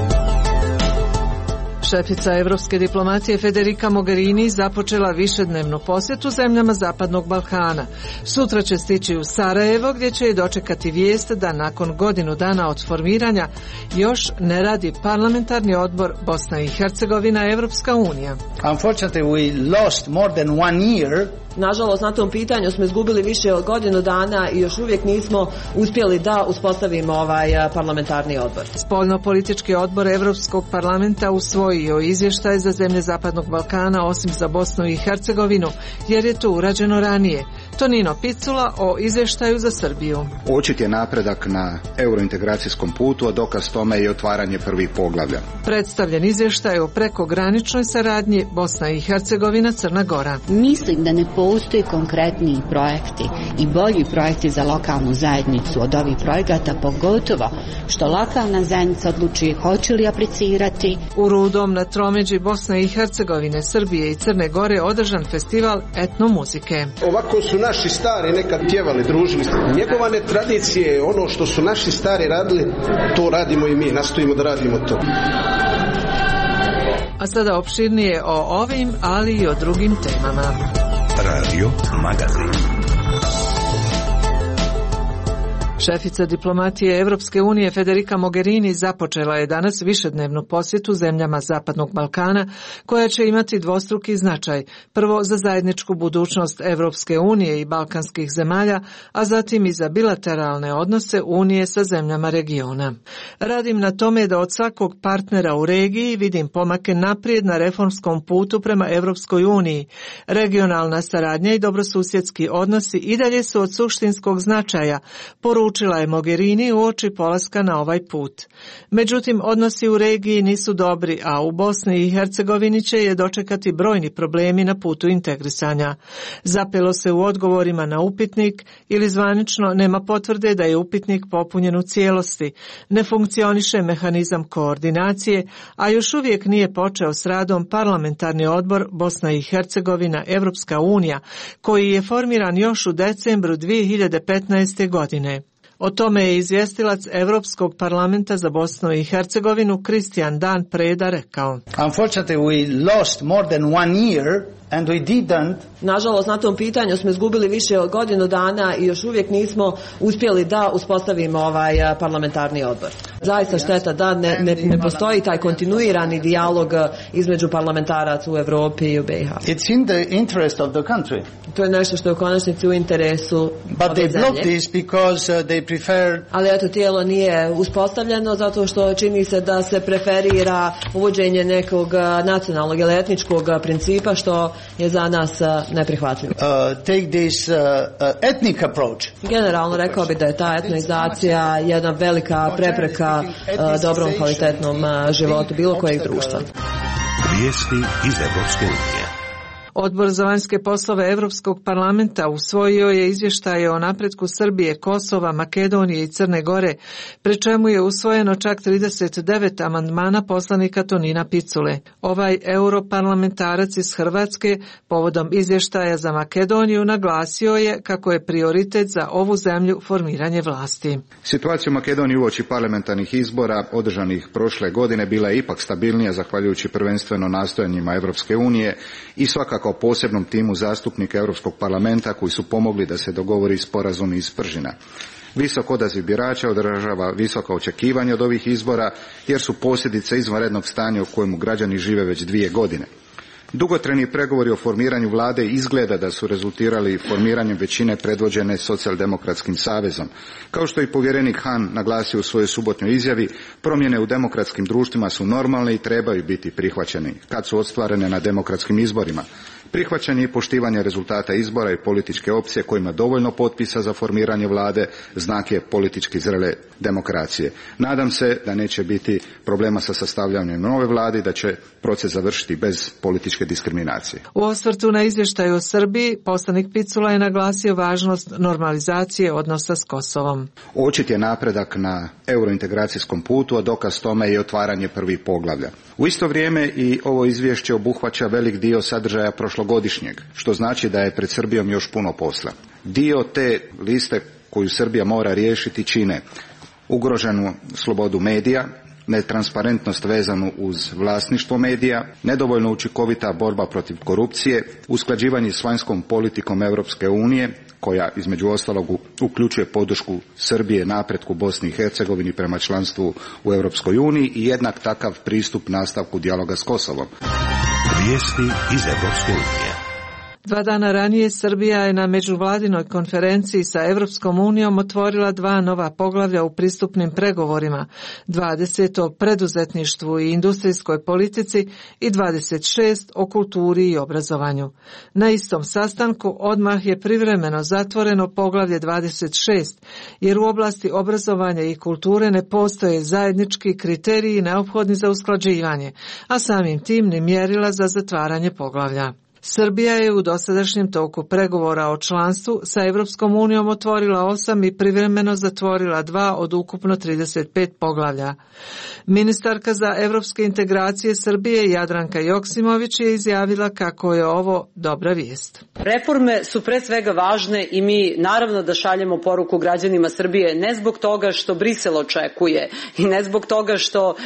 Šefica evropske diplomacije Federica Mogherini započela višednevnu posjetu zemljama Zapadnog Balkana. Sutra će stići u Sarajevo gdje će je dočekati vijest da nakon godinu dana od formiranja još ne radi parlamentarni odbor Bosna i Hercegovina Evropska unija.
Unfortunately, we lost more than 1 year.
Nažalost, na tom pitanju smo izgubili više od godinu dana i još uvijek nismo uspjeli da uspostavimo ovaj parlamentarni odbor.
Spoljno-politički odbor Evropskog parlamenta usvojio izvještaj za zemlje Zapadnog Balkana osim za Bosnu i Hercegovinu, jer je to urađeno ranije. Tonino Picula o izvještaju za Srbiju.
Očit je napredak na eurointegracijskom putu, a dokaz tome je otvaranje prvih poglavlja.
Predstavljen izvještaj o prekograničnoj saradnji Bosna i Hercegovina Crna Gora.
Mislim da ne postoji konkretniji projekti i bolji projekti za lokalnu zajednicu od ovih projekata, pogotovo što lokalna zajednica odlučuje hoće li aplicirati.
U Rudom na tromeđi Bosne i Hercegovine, Srbije i Crne Gore održan festival etnomuzike.
Ovako su naši stari nekad pjevali, družili. Njegovane tradicije, ono što su naši stari radili, to radimo i mi, nastojimo da radimo to.
A sada opširnije o ovim, ali i o drugim temama.
Radio Magazin.
Šefica diplomatije Evropske unije Federica Mogherini započela je danas višednevnu posjetu zemljama Zapadnog Balkana koja će imati dvostruki značaj. Prvo za zajedničku budućnost Evropske unije i balkanskih zemalja, a zatim i za bilateralne odnose Unije sa zemljama regiona. Radim na tome da od svakog partnera u regiji vidim pomake naprijed na reformskom putu prema Evropskoj uniji. Regionalna saradnja i dobrosusjedski odnosi i dalje su od suštinskog značaja, poručila je Mogherini uoči polaska na ovaj put. Međutim, odnosi u regiji nisu dobri, a u Bosni i Hercegovini će je dočekati brojni problemi na putu integrisanja. Zapelo se u odgovorima na upitnik ili zvanično nema potvrde da je upitnik popunjen u cijelosti. Ne funkcioniše mehanizam koordinacije, a još uvijek nije počeo s radom parlamentarni odbor Bosna i Hercegovina Evropska unija, koji je formiran još u decembru 2015. godine. O tome je izvjestilac Evropskog parlamenta za Bosnu i Hercegovinu Kristijan Dan Preda rekao.
Unfortunately, we lost more than 1 year And we didn't.
Nažalost, na tom pitanju smo izgubili više od godinu dana i još uvijek nismo uspjeli da uspostavimo ovaj parlamentarni odbor. Zaista šteta da ne postoji taj kontinuirani dijalog između parlamentaraca u Europi i u BiH.
It's in the interest of the country.
To je nešto što je u konačnici u interesu ove zemlje.
But they blocked this because they prefer.
Ali eto, tijelo nije uspostavljeno zato što čini se da se preferira uvođenje nekog nacionalnog ili etničkog principa što je za nas neprihvatljivo.
Take this ethnic approach.
Generalno rekao bih da je ta etnizacija jedna velika prepreka dobrom kvalitetnom životu bilo kojeg društva.
Vijesti iz Evropske unije.
Odbor za vanjske poslove Europskog parlamenta usvojio je izvještaje o napretku Srbije, Kosova, Makedonije i Crne Gore, pri čemu je usvojeno čak 39 amandmana poslanika Tonina Picule. Ovaj europarlamentarac iz Hrvatske povodom izvještaja za Makedoniju naglasio je kako je prioritet za ovu zemlju formiranje vlasti.
Situacija u Makedoniji uoči parlamentarnih izbora održanih prošle godine bila je ipak stabilnija zahvaljujući prvenstveno nastojanjima Europske unije i svakako kao posebnom timu zastupnika Europskog parlamenta koji su pomogli da se dogovori sporazum iz Pržina. Visok odaziv birača odražava visoka očekivanja od ovih izbora jer su posljedice izvanrednog stanja u kojemu građani žive već 2 godine. Dugotrajni pregovori o formiranju vlade izgleda da su rezultirali formiranjem većine predvođene Socijaldemokratskim savezom. Kao što i povjerenik Hahn naglasio u svojoj subotnjoj izjavi, promjene u demokratskim društvima su normalne i trebaju biti prihvaćene kad su ostvarene na demokratskim izborima. Prihvaćanje i poštivanje rezultata izbora i političke opcije kojima dovoljno potpisa za formiranje vlade znak je politički zrele demokracije. Nadam se da neće biti problema sa sastavljanjem nove vlade i da će proces završiti bez političke diskriminacije.
U osvrtu na izvještaj o Srbiji, poslanik Picula je naglasio važnost normalizacije odnosa s Kosovom.
Očit je napredak na eurointegracijskom putu, a dokaz tome je otvaranje prvih poglavlja. U isto vrijeme i ovo izvješće obuhvaća velik dio sadržaja prošlogodišnjeg, što znači da je pred Srbijom još puno posla. Dio te liste koju Srbija mora riješiti čine ugroženu slobodu medija, netransparentnost vezanu uz vlasništvo medija, nedovoljno učinkovita borba protiv korupcije, usklađivanje s vanjskom politikom Europske unije, koja između ostalog uključuje podršku Srbije napretku Bosni i Hercegovini prema članstvu u Europskoj uniji i jednak takav pristup nastavku dijaloga s Kosovom.
Vijesti iz Evropske unije.
2 dana ranije Srbija je na međuvladinoj konferenciji sa Evropskom unijom otvorila 2 nova poglavlja u pristupnim pregovorima, 20 o preduzetništvu i industrijskoj politici i 26 o kulturi i obrazovanju. Na istom sastanku odmah je privremeno zatvoreno poglavlje 26, jer u oblasti obrazovanja i kulture ne postoje zajednički kriteriji neophodni za usklađivanje, a samim tim ni mjerila za zatvaranje poglavlja. Srbija je u dosadašnjem toku pregovora o članstvu sa Evropskom unijom otvorila 8 i privremeno zatvorila 2 od ukupno 35 poglavlja. Ministarka za evropske integracije Srbije Jadranka Joksimović je izjavila kako je ovo dobra vijest.
Reforme su pre svega važne i mi naravno da šaljemo poruku građanima Srbije ne zbog toga što Brisel očekuje i ne zbog toga što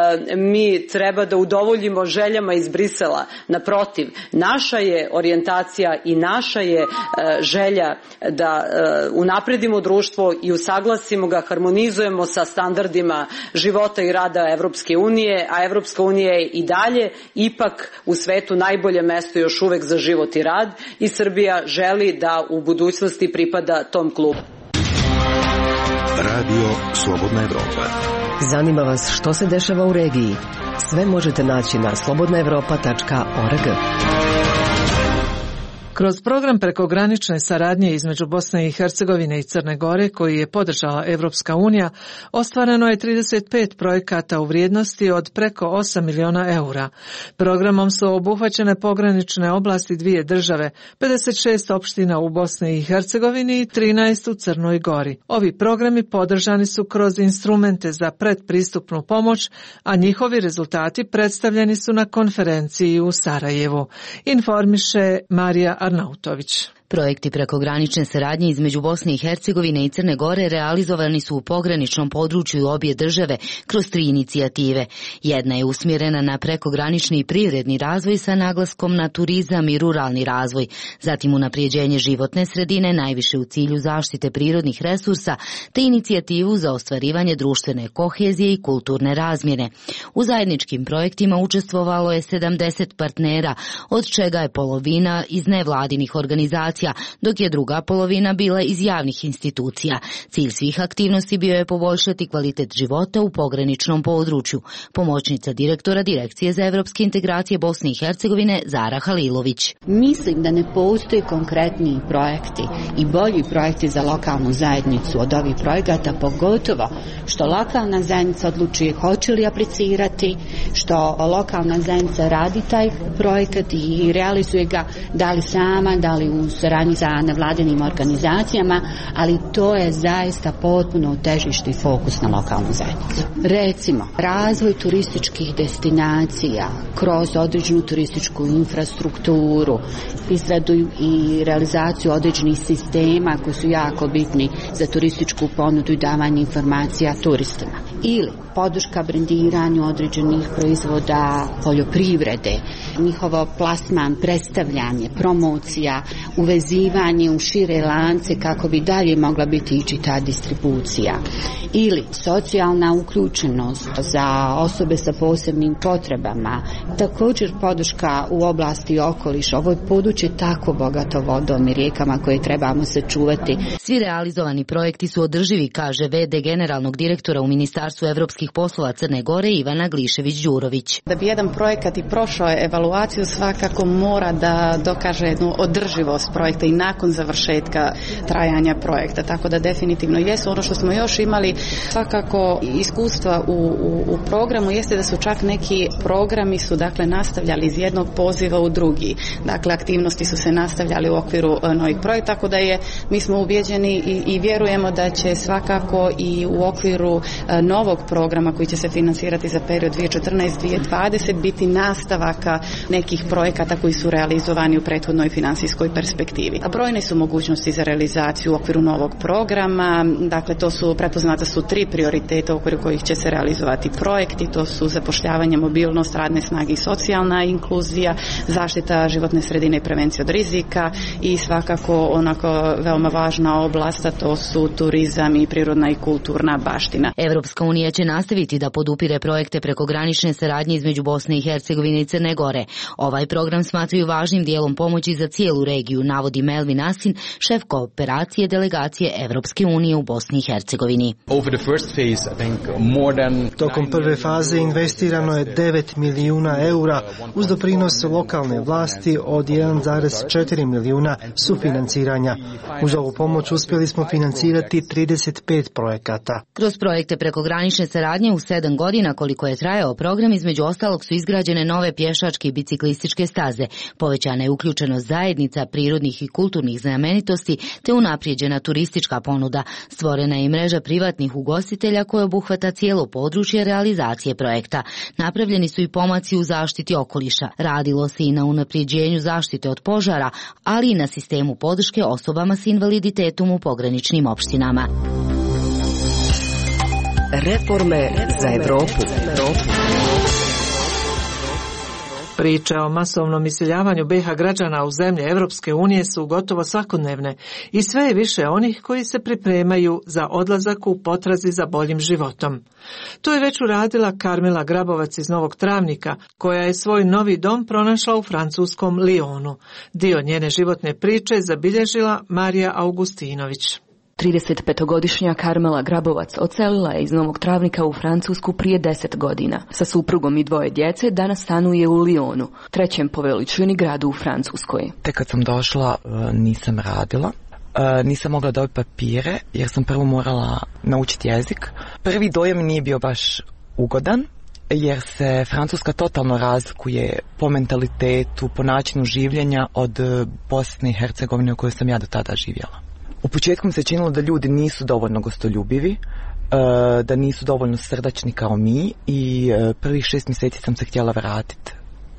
mi treba da udovoljimo željama iz Brisela. Naprotiv, naša je orijentacija i naša je želja da unapredimo društvo i usaglasimo ga, harmonizujemo sa standardima života i rada Evropske unije, a Evropska unija je i dalje ipak u svetu najbolje mesto još uvek za život i rad i Srbija želi da u budućnosti pripada tom klubu.
Radio Slobodna Evropa.
Zanima vas što se dešava u regiji? Sve možete naći na slobodnaevropa.org.
Kroz program prekogranične saradnje između Bosne i Hercegovine i Crne Gore, koji je podržala Evropska unija, ostvareno je 35 projekata u vrijednosti od preko 8 miliona eura. Programom su obuhvaćene pogranične oblasti 2 države, 56 opština u Bosni i Hercegovini i 13 u Crnoj Gori. Ovi programi podržani su kroz instrumente za predpristupnu pomoć, a njihovi rezultati predstavljeni su na konferenciji u Sarajevu. Informiše Marija Arnautović.
Projekti prekogranične saradnje između Bosne i Hercegovine i Crne Gore realizovani su u pograničnom području obje države kroz 3 inicijative. Jedna je usmjerena na prekogranični i privredni razvoj sa naglaskom na turizam i ruralni razvoj, zatim unaprijeđenje životne sredine, najviše u cilju zaštite prirodnih resursa, te inicijativu za ostvarivanje društvene kohezije i kulturne razmjene. U zajedničkim projektima učestvovalo je 70 partnera, od čega je polovina iz nevladinih organizacija, dok je druga polovina bila iz javnih institucija. Cilj svih aktivnosti bio je poboljšati kvalitet života u pograničnom području. Pomoćnica direktora Direkcije za evropske integracije Bosne i Hercegovine Zara Halilović.
Mislim da ne postoje konkretniji projekti i bolji projekti za lokalnu zajednicu od ovih projekata, pogotovo što lokalna zajednica odlučuje hoće li aplicirati, što lokalna zajednica radi taj projekat i realizuje ga, da li sama, da li u saradnji sa nevladinim organizacijama, ali to je zaista potpuno težište i fokus na lokalnu zajednicu. Recimo, razvoj turističkih destinacija kroz određenu turističku infrastrukturu, izradu i realizaciju određenih sistema koji su jako bitni za turističku ponudu i davanje informacija turistima. Ili podrška brendiranju određenih proizvoda poljoprivrede, njihovo plasman, predstavljanje, promocija, uvezivanje u šire lance kako bi dalje mogla biti ići ta distribucija. Ili socijalna uključenost za osobe sa posebnim potrebama, također podrška u oblasti okoliša. Ovo je područje tako bogato vodom i rijekama koje trebamo sačuvati.
Svi realizovani projekti su održivi, kaže v.d. generalnog direktora u Ministarstvu evropskih poslova Crne Gore Ivana Glišević-Đurović.
Da bi jedan projekat i prošao evaluaciju, svakako mora da dokaže jednu održivost projekta i nakon završetka trajanja projekta. Tako da definitivno jesu. Ono što smo još imali svakako iskustva u programu jeste da su čak neki programi su dakle nastavljali iz jednog poziva u drugi. Dakle, aktivnosti su se nastavljali u okviru novih projekta, tako da mi smo ubjeđeni i vjerujemo da će svakako i u okviru novog programa koji će se financirati za period 2014-2020 biti nastavaka nekih projekata koji su realizovani u prethodnoj financijskoj perspektivi. A brojne su mogućnosti za realizaciju u okviru novog programa. Dakle, prepoznata su 3 prioriteta u okviru kojih će se realizovati projekti. To su zapošljavanje, mobilnost, radne snage i socijalna inkluzija, zaštita životne sredine i prevencija od rizika i svakako onako veoma važna oblast, a to su turizam i prirodna i kulturna baština.
Evropska unija će nastaviti da podupire projekte prekogranične saradnje između Bosne i Hercegovine i Crne Gore. Ovaj program smatraju važnim dijelom pomoći za cijelu regiju, navodi Melvin Asin, šef kooperacije delegacije Evropske unije u Bosni i Hercegovini.
Tokom prve faze investirano je 9 milijuna eura uz doprinos lokalne vlasti od 1,4 milijuna sufinanciranja. Uz ovu pomoć uspjeli smo financirati 35 projekata.
Kroz projekte prekogranične saradnje u 7 godina koliko je trajao program, između ostalog su izgrađene nove pješačke i biciklističke staze, povećana je uključenost zajednica, prirodnih i kulturnih znamenitosti te unaprijeđena turistička ponuda. Stvorena je i mreža privatnih ugostitelja koja obuhvata cijelo područje realizacije projekta. Napravljeni su i pomaci u zaštiti okoliša. Radilo se i na unaprijeđenju zaštite od požara, ali i na sistemu podrške osobama s invaliditetom u pograničnim opštinama.
Reforme za Evropu.
Priče o masovnom iseljavanju BiH građana u zemlje Evropske unije su gotovo svakodnevne i sve je više onih koji se pripremaju za odlazak u potrazi za boljim životom. To je već uradila Karmela Grabovac iz Novog Travnika, koja je svoj novi dom pronašla u francuskom Lyonu. Dio njene životne priče zabilježila Marija Augustinović.
35-godišnja Karmela Grabovac odselila je iz Novog Travnika u Francusku prije 10 godina. Sa suprugom i 2 djece danas stanuje u Lyonu, 3. po veličini gradu u Francuskoj.
Tek kad sam došla nisam radila. Nisam mogla dobiti papire jer sam prvo morala naučiti jezik. Prvi dojam nije bio baš ugodan jer se Francuska totalno razlikuje po mentalitetu, po načinu življenja od Bosne i Hercegovine u kojoj sam ja do tada živjela. U početku mi se činilo da ljudi nisu dovoljno gostoljubivi, da nisu dovoljno srdačni kao mi i prvih 6 mjeseci sam se htjela vratiti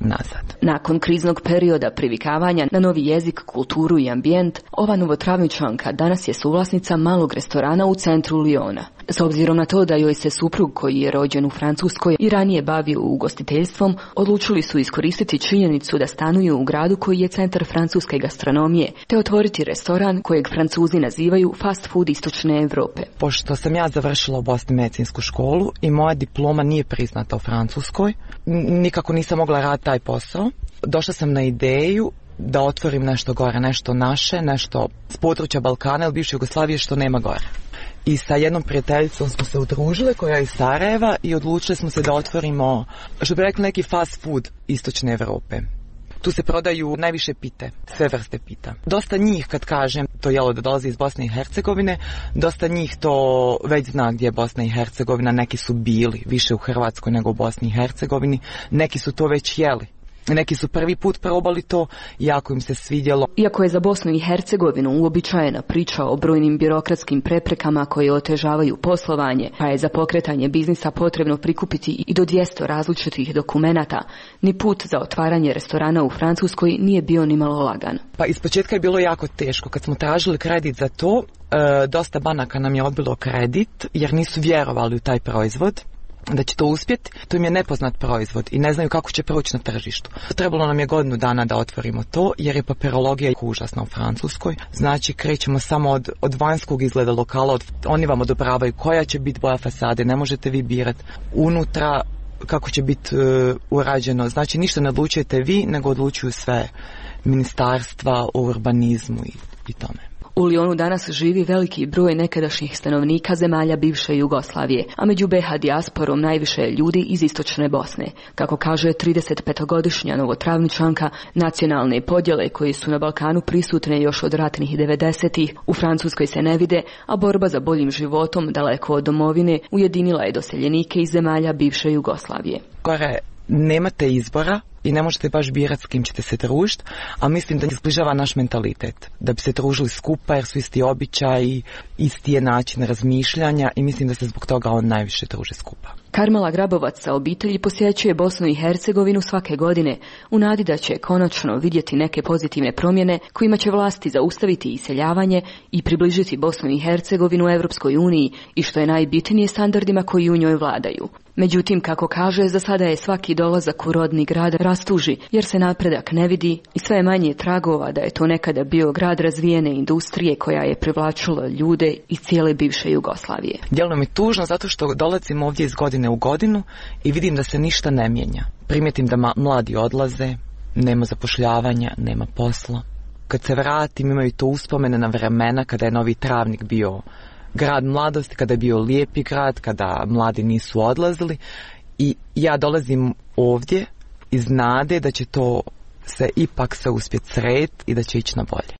nazad.
Nakon kriznog perioda privikavanja na novi jezik, kulturu i ambijent, ova Novotravničanka danas je suvlasnica malog restorana u centru Liona. S obzirom na to da joj se suprug koji je rođen u Francuskoj i ranije bavio ugostiteljstvom, odlučili su iskoristiti činjenicu da stanuju u gradu koji je centar francuske gastronomije, te otvoriti restoran kojeg Francuzi nazivaju fast food istočne Evrope.
Pošto sam ja završila u Bosni medicinsku školu i moja diploma nije priznata u Francuskoj, nikako nisam mogla raditi taj posao. Došla sam na ideju da otvorim nešto gore, nešto naše, nešto s područja Balkana ili bivše Jugoslavije što nema gore. I sa jednom prijateljicom smo se udružile koja je iz Sarajeva i odlučili smo se da otvorimo, što bi rekli, neki fast food istočne Evrope. Tu se prodaju najviše pite, sve vrste pita. Dosta njih, kad kažem to jelo da dolazi iz Bosne i Hercegovine, dosta njih to već zna gdje je Bosna i Hercegovina, neki su bili više u Hrvatskoj nego u Bosni i Hercegovini, neki su to već jeli. Neki su prvi put probali to, jako im se svidjelo.
Iako je za Bosnu i Hercegovinu uobičajena priča o brojnim birokratskim preprekama koje otežavaju poslovanje, pa je za pokretanje biznisa potrebno prikupiti i do 200 različitih dokumenata, ni put za otvaranje restorana u Francuskoj nije bio ni malo lagan.
Pa ispočetka je bilo jako teško. Kad smo tražili kredit za to, dosta banaka nam je odbilo kredit jer nisu vjerovali u taj proizvod, da će to uspjeti. To im je nepoznat proizvod i ne znaju kako će proći na tržištu. Trebalo nam je godinu dana da otvorimo to, jer je papirologija užasna u Francuskoj. Znači, krećemo samo od vanjskog izgleda lokala, oni vam odobravaju koja će biti boja fasade, ne možete vi birati unutra kako će biti urađeno. Znači, ništa ne odlučujete vi, nego odlučuju sve ministarstva o urbanizmu i tome.
U Lionu danas živi veliki broj nekadašnjih stanovnika zemalja bivše Jugoslavije, a među BiH dijasporom najviše je ljudi iz istočne Bosne. Kako kaže 35-godišnja Novotravničanka, nacionalne podjele koje su na Balkanu prisutne još od ratnih 90-ih u Francuskoj se ne vide, a borba za boljim životom daleko od domovine ujedinila je doseljenike iz zemalja bivše Jugoslavije.
Gore nemate izbora i ne možete baš birati s kim ćete se družiti, a mislim da zbližava naš mentalitet. Da bi se družili skupa jer su isti običaji, isti je način razmišljanja i mislim da se zbog toga on najviše druže skupa.
Karmela Grabovac sa obitelji posjećuje Bosnu i Hercegovinu svake godine u nadi da će konačno vidjeti neke pozitivne promjene kojima će vlasti zaustaviti iseljavanje i približiti Bosnu i Hercegovinu Evropskoj uniji i što je najbitnije standardima koji u njoj vladaju. Međutim, kako kaže, za sada je svaki dolazak u rodni grad rastuži jer se napredak ne vidi i sve je manje tragova da je to nekada bio grad razvijene industrije koja je privlačila ljude iz cijele bivše Jugoslavije.
Djeluje mi tužno zato što dolazim ovdje iz godine u godinu i vidim da se ništa ne mijenja. Primijetim da mladi odlaze, nema zapošljavanja, nema posla. Kad se vratim imaju to uspomene na vremena kada je Novi Travnik bio grad mladosti, kada je bio lijepi grad, kada mladi nisu odlazili i ja dolazim ovdje iz nade da će to se ipak sve uspjeti srediti i da će ići na bolje.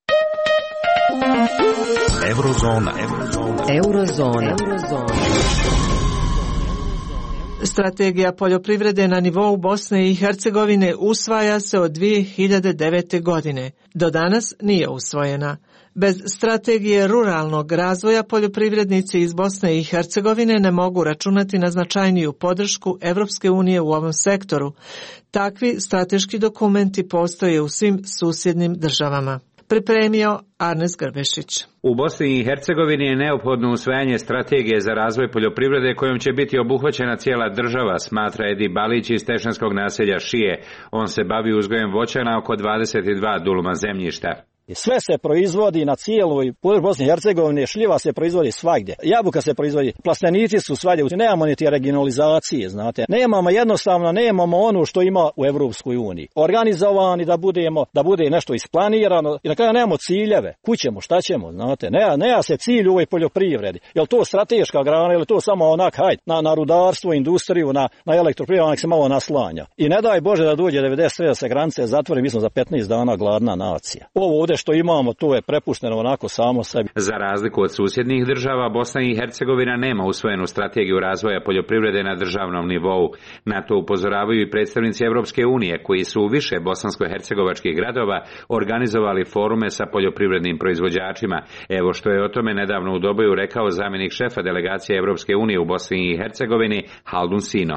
Eurozona.
Strategija poljoprivrede na nivou Bosne i Hercegovine usvaja se od 2009. godine. Do danas nije usvojena. Bez strategije ruralnog razvoja poljoprivrednici iz Bosne i Hercegovine ne mogu računati na značajniju podršku Evropske unije u ovom sektoru. Takvi strateški dokumenti postoje u svim susjednim državama. Pripremio Arnes Grbešić.
U Bosni i Hercegovini je neophodno usvajanje strategije za razvoj poljoprivrede kojom će biti obuhvaćena cijela država, smatra Edi Balić iz Tešanskog naselja Šije. On se bavi uzgojem voća na oko 22 duluma zemljišta.
Sve se proizvodi na cijeloj području Bosne i Hercegovine, šljiva se proizvodi svagdje, jabuka se proizvodi, plastenici su svagdje, nemamo ni te regionalizacije, znate. Nemamo ono što ima u Evropskoj uniji. Organizovani da bude nešto isplanirano i na kraju nemamo ciljeve. Kućemo, šta ćemo, znate. Nema se cilj u ovoj poljoprivredi. Je li to strateška grana ili to samo onak, na rudarstvo, industriju, na elektroprivredu, nek se malo naslanja. I ne daj Bože da dođe 93 da se granice zatvori, mi smo za 15 dana gladna nacija. Ovo ovdje što imamo tu je prepušteno onako samo sebi.
Za razliku od susjednih država, Bosna i Hercegovina nema usvojenu strategiju razvoja poljoprivrede na državnom nivou. Na to upozoravaju i predstavnici Evropske unije, koji su u više bosansko-hercegovačkih gradova organizovali forume sa poljoprivrednim proizvođačima. Evo što je o tome nedavno u Doboju rekao zamjenik šefa delegacije Evropske unije u Bosni i Hercegovini, Haldun Sino.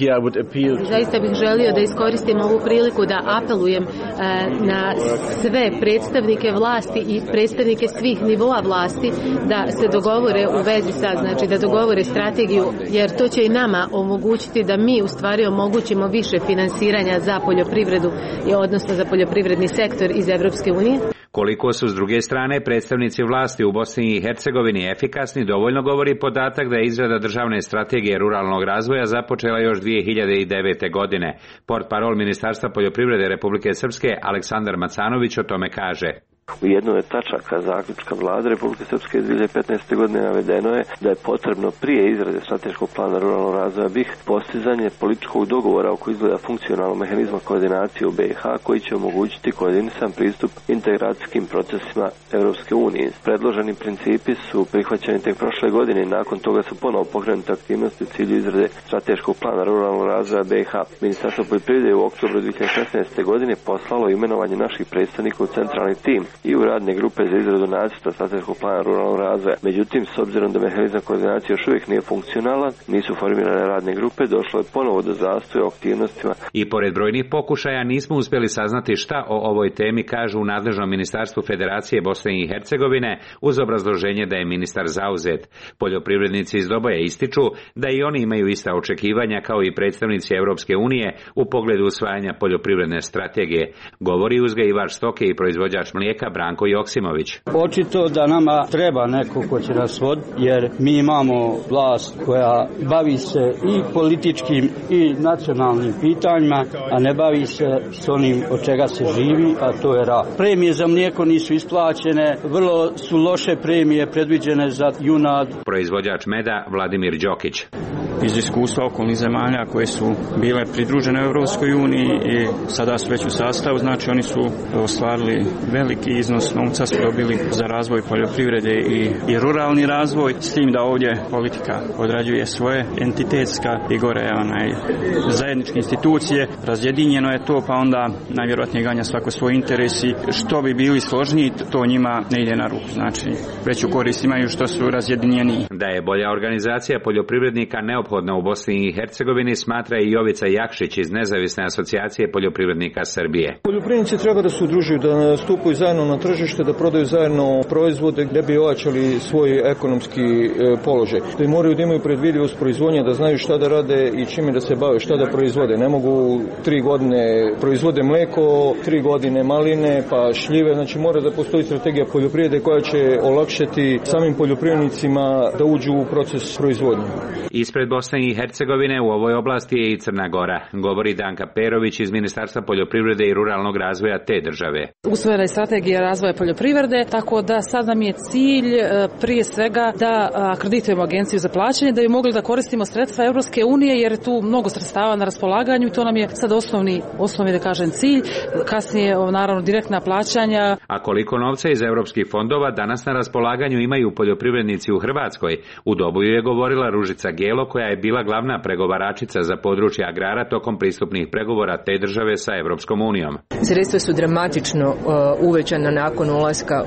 Zaista bih želio da iskoristim ovu priliku da apelujem na sve predstavnike vlasti i predstavnike svih nivoa vlasti da se dogovore u vezi sa, znači da dogovore strategiju, jer to će i nama omogućiti da mi u stvari omogućimo više finansiranja za poljoprivredu i odnosno za poljoprivredni sektor iz Evropske unije.
Koliko su s druge strane predstavnici vlasti u Bosni i Hercegovini efikasni, dovoljno govori podatak da je izrada državne strategije ruralnog razvoja započela još 2009. godine. Portparol Ministarstva poljoprivrede Republike Srpske Aleksandar Macanović o tome kaže.
U jednoj od tačaka zaključka vlade Republike Srpske 2015. godine navedeno je da je potrebno prije izrade strateškog plana ruralnog razvoja BiH postizanje političkog dogovora oko izgleda funkcionalnog mehanizma koordinacije u BiH koji će omogućiti koordinisan pristup integracijskim procesima Europske unije. Predloženi principi su prihvaćeni tek prošle godine i nakon toga su ponovo pokrenute aktivnosti u cilju izrade strateškog plana ruralnog razvoja BiH. Ministarstvo poljoprivrede u oktobru 2016. godine poslalo imenovanje naših predstavnika u centralni tim i u radne grupe za izradu nacrta strateškog plana ruralnog razvoja. Međutim, s obzirom da mehanizam koordinacije još uvijek nije funkcionalan, nisu formirane radne grupe, došlo je ponovo do zastoja u aktivnostima.
I pored brojnih pokušaja nismo uspjeli saznati šta o ovoj temi kažu u nadležnom ministarstvu Federacije Bosne i Hercegovine uz obrazloženje da je ministar zauzet. Poljoprivrednici iz Doboja ističu da i oni imaju ista očekivanja kao i predstavnici Europske unije u pogledu usvajanja poljoprivredne strategije. Govori uzgajivač stoke i proizvođač mlijeka Branko Joksimović.
Očito da nama treba neko ko će nas voditi, jer mi imamo vlast koja bavi se i političkim i nacionalnim pitanjima, a ne bavi se s onim od čega se živi, a to je rad. Premije za mlijeko nisu isplaćene, vrlo su loše premije predviđene za junad.
Proizvođač meda Vladimir Đokić.
Iz iskustva okolnih zemalja koje su bile pridružene u Europskoj uniji i sada su već u sastavu, znači oni su ostvarili veliki iznos novca su dobili za razvoj poljoprivrede i ruralni razvoj, s tim da ovdje politika odrađuje svoje entitetska i gore zajedničke institucije. Razjedinjeno je to, pa onda najvjerojatnije ganja svako svoj interes i što bi bili složniji, to njima ne ide na ruku. Znači, veću korist imaju što su razjedinjeniji.
Da je bolja organizacija poljoprivrednika neophodna u Bosni i Hercegovini smatra i Jovica Jakšić iz Nezavisne asocijacije poljoprivrednika Srbije.
Poljoprivrednici treba da se udružuju, da stupaju zajedno na tržište, da prodaju zajedno proizvode gdje bi ojačali svoj ekonomski položaj. Da moraju da imaju predvidivost proizvodnje, da znaju šta da rade i čime da se bave, šta da proizvode. Ne mogu 3 godine proizvode mlijeko, 3 godine maline, pa šljive. Znači mora da postoji strategija poljoprivrede koja će olakšati samim poljoprivrednicima da uđu u proces proizvodnje.
Ispred Bosne i Hercegovine u ovoj oblasti je i Crna Gora, govori Danka Perović iz Ministarstva poljoprivrede i ruralnog razvoja te države.
Usvojena je strategija razvoja poljoprivrede, tako da sad nam je cilj prije svega da akreditujemo agenciju za plaćanje, da bi mogli da koristimo sredstva Europske unije, jer je tu mnogo sredstava na raspolaganju i to nam je sad osnovni da kažem cilj. Kasnije naravno direktna plaćanja.
A koliko novca iz europskih fondova danas na raspolaganju imaju poljoprivrednici u Hrvatskoj? U Doboju je govorila Ružica Gelo, koja je bila glavna pregovaračica za područje agrara tokom pristupnih pregovora te države sa Europskom unijom.
Sredstva su dramatično uvećana nakon ulaska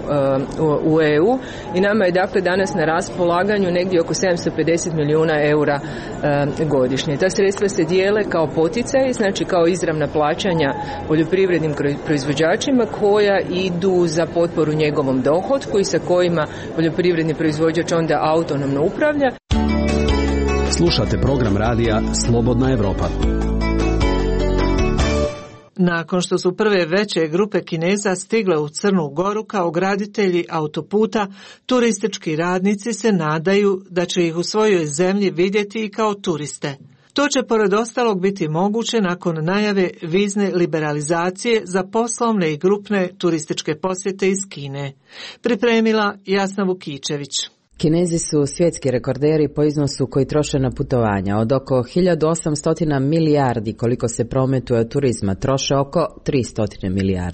u EU i nama je dakle danas na raspolaganju negdje oko 750 milijuna eura godišnje. Ta sredstva se dijele kao poticaj, znači kao izravna plaćanja poljoprivrednim proizvođačima koja idu za potporu njegovom dohotku i sa kojima poljoprivredni proizvođač onda autonomno upravlja.
Slušate program radija Slobodna Evropa.
Nakon što su prve veće grupe Kineza stigle u Crnu Goru kao graditelji autoputa, turistički radnici se nadaju da će ih u svojoj zemlji vidjeti i kao turiste. To će pored ostalog biti moguće nakon najave vizne liberalizacije za poslovne i grupne turističke posjete iz Kine. Pripremila Jasna Vukičević.
Kinezi su svjetski rekorderi po iznosu koji troše na putovanja. Od oko 1800 milijardi koliko se prometuje od turizma, troše oko 300 milijardi.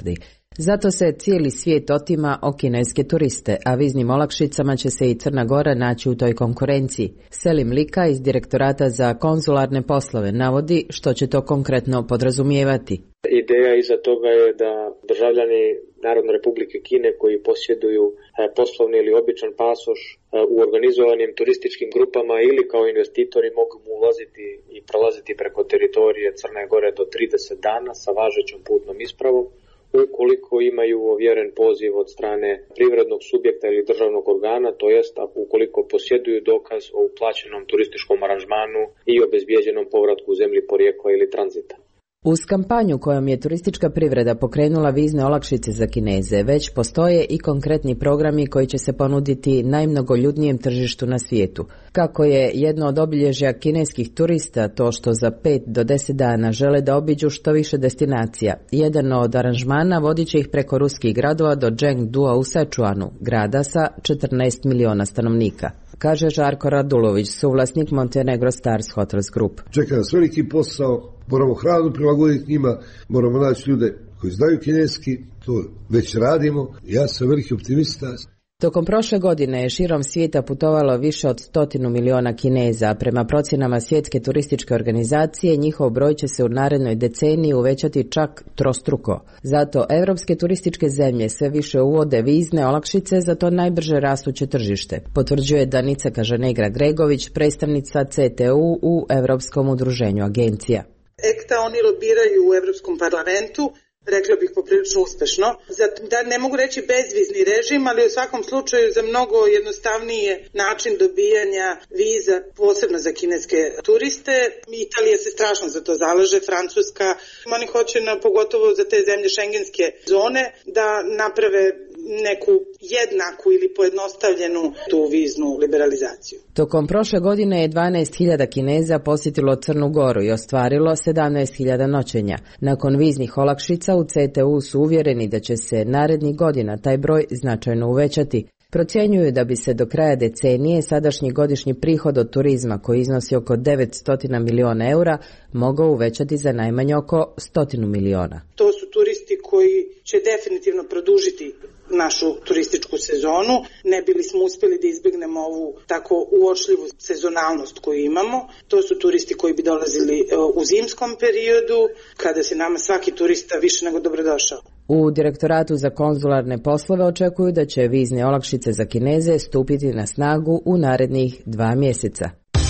Zato se cijeli svijet otima o kineske turiste, a viznim olakšicama će se i Crna Gora naći u toj konkurenciji. Selim Lika iz Direktorata za konzularne poslove navodi što će to konkretno podrazumijevati.
Ideja iza toga je da državljani Narodne Republike Kine koji posjeduju poslovni ili običan pasoš u organizovanim turističkim grupama ili kao investitori mogu ulaziti i prolaziti preko teritorije Crne Gore do 30 dana sa važećom putnom ispravom, ukoliko imaju ovjeren poziv od strane privrednog subjekta ili državnog organa, to jest ukoliko posjeduju dokaz o uplaćenom turističkom aranžmanu i obezbijeđenom povratku u zemlji porijekla ili tranzita.
Uz kampanju kojom je turistička privreda pokrenula vizne olakšice za Kineze, već postoje i konkretni programi koji će se ponuditi najmnogoljudnijem tržištu na svijetu. Kako je jedno od obilježja kineskih turista to što za 5 do 10 dana žele da obiđu što više destinacija, jedan od aranžmana vodit će ih preko ruskih gradova do Chengdua u Sichuanu, grada sa 14 miliona stanovnika. Kaže Žarko Radulović, suvlasnik Montenegro Stars Hotels Group.
Čeka nas veliki posao, moramo hranu prilagoditi njima, moramo naći ljude koji znaju kineski, to već radimo, ja sam veliki optimista.
Tokom prošle godine je širom svijeta putovalo više od 100 miliona Kineza, a prema procjenama Svjetske turističke organizacije njihov broj će se u narednoj deceniji uvećati čak trostruko. Zato evropske turističke zemlje sve više uvode vizne olakšice za to najbrže rastuće tržište, potvrđuje Danica Kažanegra-Gregović, predstavnica CTU u Evropskom udruženju agencija.
EKTA oni lobiraju u Evropskom parlamentu, rekla bih poprilično uspešno. Da ne mogu reći bezvizni režim, ali u svakom slučaju za mnogo jednostavniji način dobijanja viza, posebno za kineske turiste. Italija se strašno za to zalaže, Francuska. Oni hoće, pogotovo za te zemlje šengenske zone, da naprave neku jednaku ili pojednostavljenu tu viznu liberalizaciju.
Tokom prošle godine je 12.000 Kineza posjetilo Crnu Goru i ostvarilo 17.000 noćenja. Nakon viznih olakšica u CTU su uvjereni da će se narednih godina taj broj značajno uvećati. Procjenjuju da bi se do kraja decenije sadašnji godišnji prihod od turizma, koji iznosi oko 900 miliona eura, mogao uvećati za najmanje oko 100 miliona.
To su turisti koji će definitivno produžiti našu turističku sezonu, ne bili smo uspjeli da izbjegnemo ovu tako uočljivu sezonalnost koju imamo. To su turisti koji bi dolazili u zimskom periodu, kada se nama svaki turista više nego dobrodošao.
U Direktoratu za konzularne poslove očekuju da će vizne olakšice za Kineze stupiti na snagu u narednih 2 mjeseca.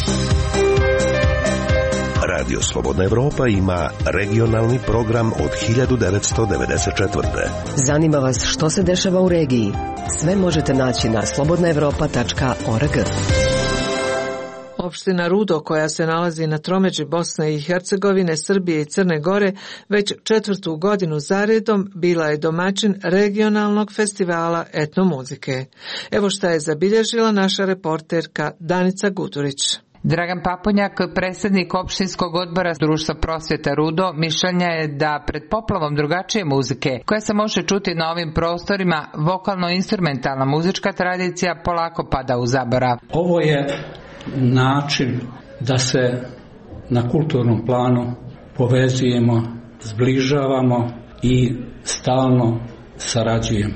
Radio Slobodna Evropa ima regionalni program od 1994.
Zanima vas što se dešava u regiji? Sve možete naći na slobodnaevropa.org.
Opština Rudo, koja se nalazi na tromeđi Bosne i Hercegovine, Srbije i Crne Gore, već 4. godinu zaredom bila je domaćin regionalnog festivala etnomuzike. Evo šta je zabilježila naša reporterka Danica Guturić.
Dragan Paponjak, predsjednik opštinskog odbora Društva prosvjeta Rudo, mišljenja je da pred poplavom drugačije muzike, koja se može čuti na ovim prostorima, vokalno-instrumentalna muzička tradicija polako pada u zaborav.
Ovo je način da se na kulturnom planu povezujemo, zbližavamo i stalno sarađujemo.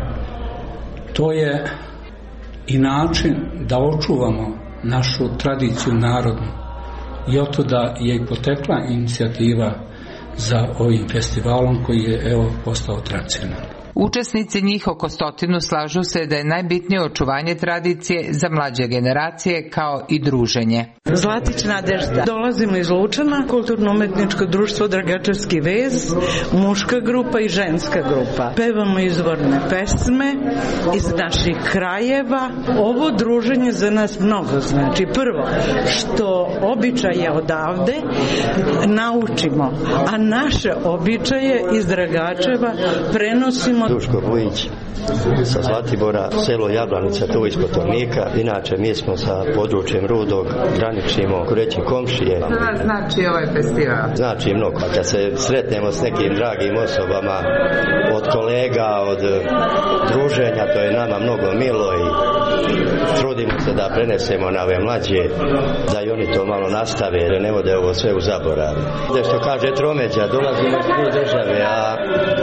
To je i način da očuvamo našu tradiciju narodnu i otuda je i potekla inicijativa za ovim festivalom koji je postao tradicionalan.
Učesnici, njih oko 100, slažu se da je najbitnije očuvanje tradicije za mlađe generacije kao i druženje.
Zlatić Nadežda. Dolazimo iz Lučana, kulturno-umetničko društvo Dragačevski vez, muška grupa i ženska grupa. Pevamo izvorne pesme iz naših krajeva. Ovo druženje za nas mnogo znači. Prvo, što običaje odavde naučimo, a naše običaje iz Dragačeva prenosimo.
Duško Vujić sa Zlatibora, selo Jablanica tu iz Kotornika. Inače mi smo sa područjem Rudog, graničimo kureći komšije.
Što vam znači ovaj festival?
Znači mnogo. Kad se sretnemo s nekim dragim osobama, od kolega, od druženja, to je nama mnogo milo i trudimo se da prenesemo na ove mlađe, da i oni to malo nastave, da ne vode ovo sve u zaborav. Što kaže tromeđa, dolazimo iz 3 države, a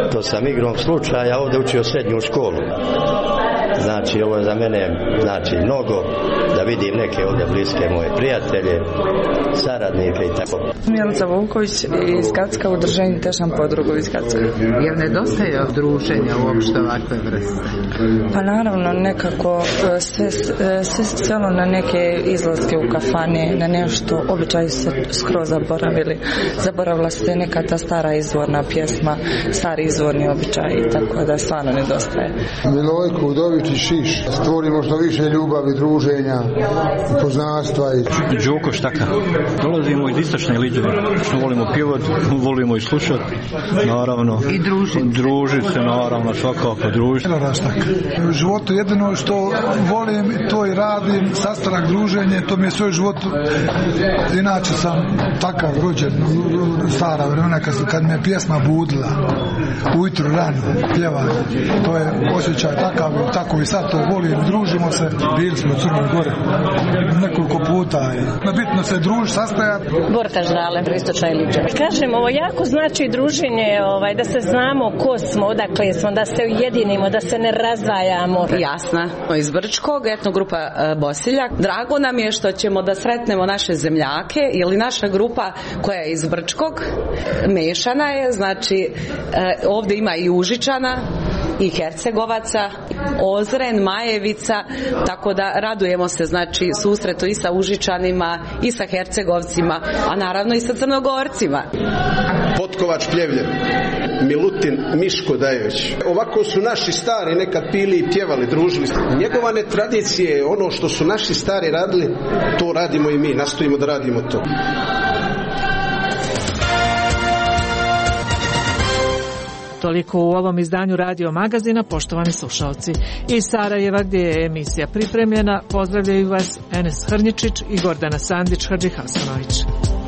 To sam igrom slučaja ovdje učio srednju školu. Znači, ovo je za mene mnogo, da vidim neke ovdje bliske moje prijatelje, saradnike i tako.
Milica Vuković iz Kacka, udruženje Tešan podrugu iz Kacka.
Jel nedostaje druženja uopšte ovakve vrste?
Pa naravno, nekako sve selo na neke izlaske u kafane, na nešto, običaju se skroz zaboravili. Zaboravila se neka ta stara izvorna pjesma, stari izvorni običaj, tako da stvarno nedostaje.
Milojko Udović i Šiš, stvorimo što više ljubavi, druženja, poznanstva.
Đuko Štaka. Dolazimo iz istočne Liđeve, što volimo pjevat, volimo i slušati, naravno.
I družiti
se, naravno, svakako družiti.
U životu jedino što volim, to i radim, sastanak, druženje, to mi je svoj život. Inače sam takav rođen, stara vremena, kad me pjesma budila, ujutru rano, pjevanje, to je osjećaj takav, tako i sad to volim, družimo se, bili smo u Crnoj Gori nekoliko puta. Bitno se druži, sastajati.
Borka Žrale, istočna Iliđa. Kažem, ovo jako znači druženje, da se znamo ko smo, odakle smo, da se ujedinimo, da se ne razdvajamo.
Jasna, iz Brčkog, etnogrupa Bosiljak. Drago nam je što ćemo da sretnemo naše zemljake, ili naša grupa koja je iz Brčkog, mešana je, znači ovdje ima i Užičana, i Hercegovaca, Ozren, Majevica, tako da radujemo se, znači, susretu i sa Užičanima i sa Hercegovcima, a naravno i sa Crnogorcima.
Potkovač Pljevljev, Milutin Miško Dajević. Ovako su naši stari nekad pili i pjevali, družili se. Njegovane tradicije, ono što su naši stari radili, to radimo i mi, nastojimo da radimo to.
Toliko u ovom izdanju Radio Magazina, poštovani slušalci. Iz Sarajeva, gdje je emisija pripremljena, pozdravljaju vas Enes Hrnjičić i Gordana Sandić Hadžihasanović.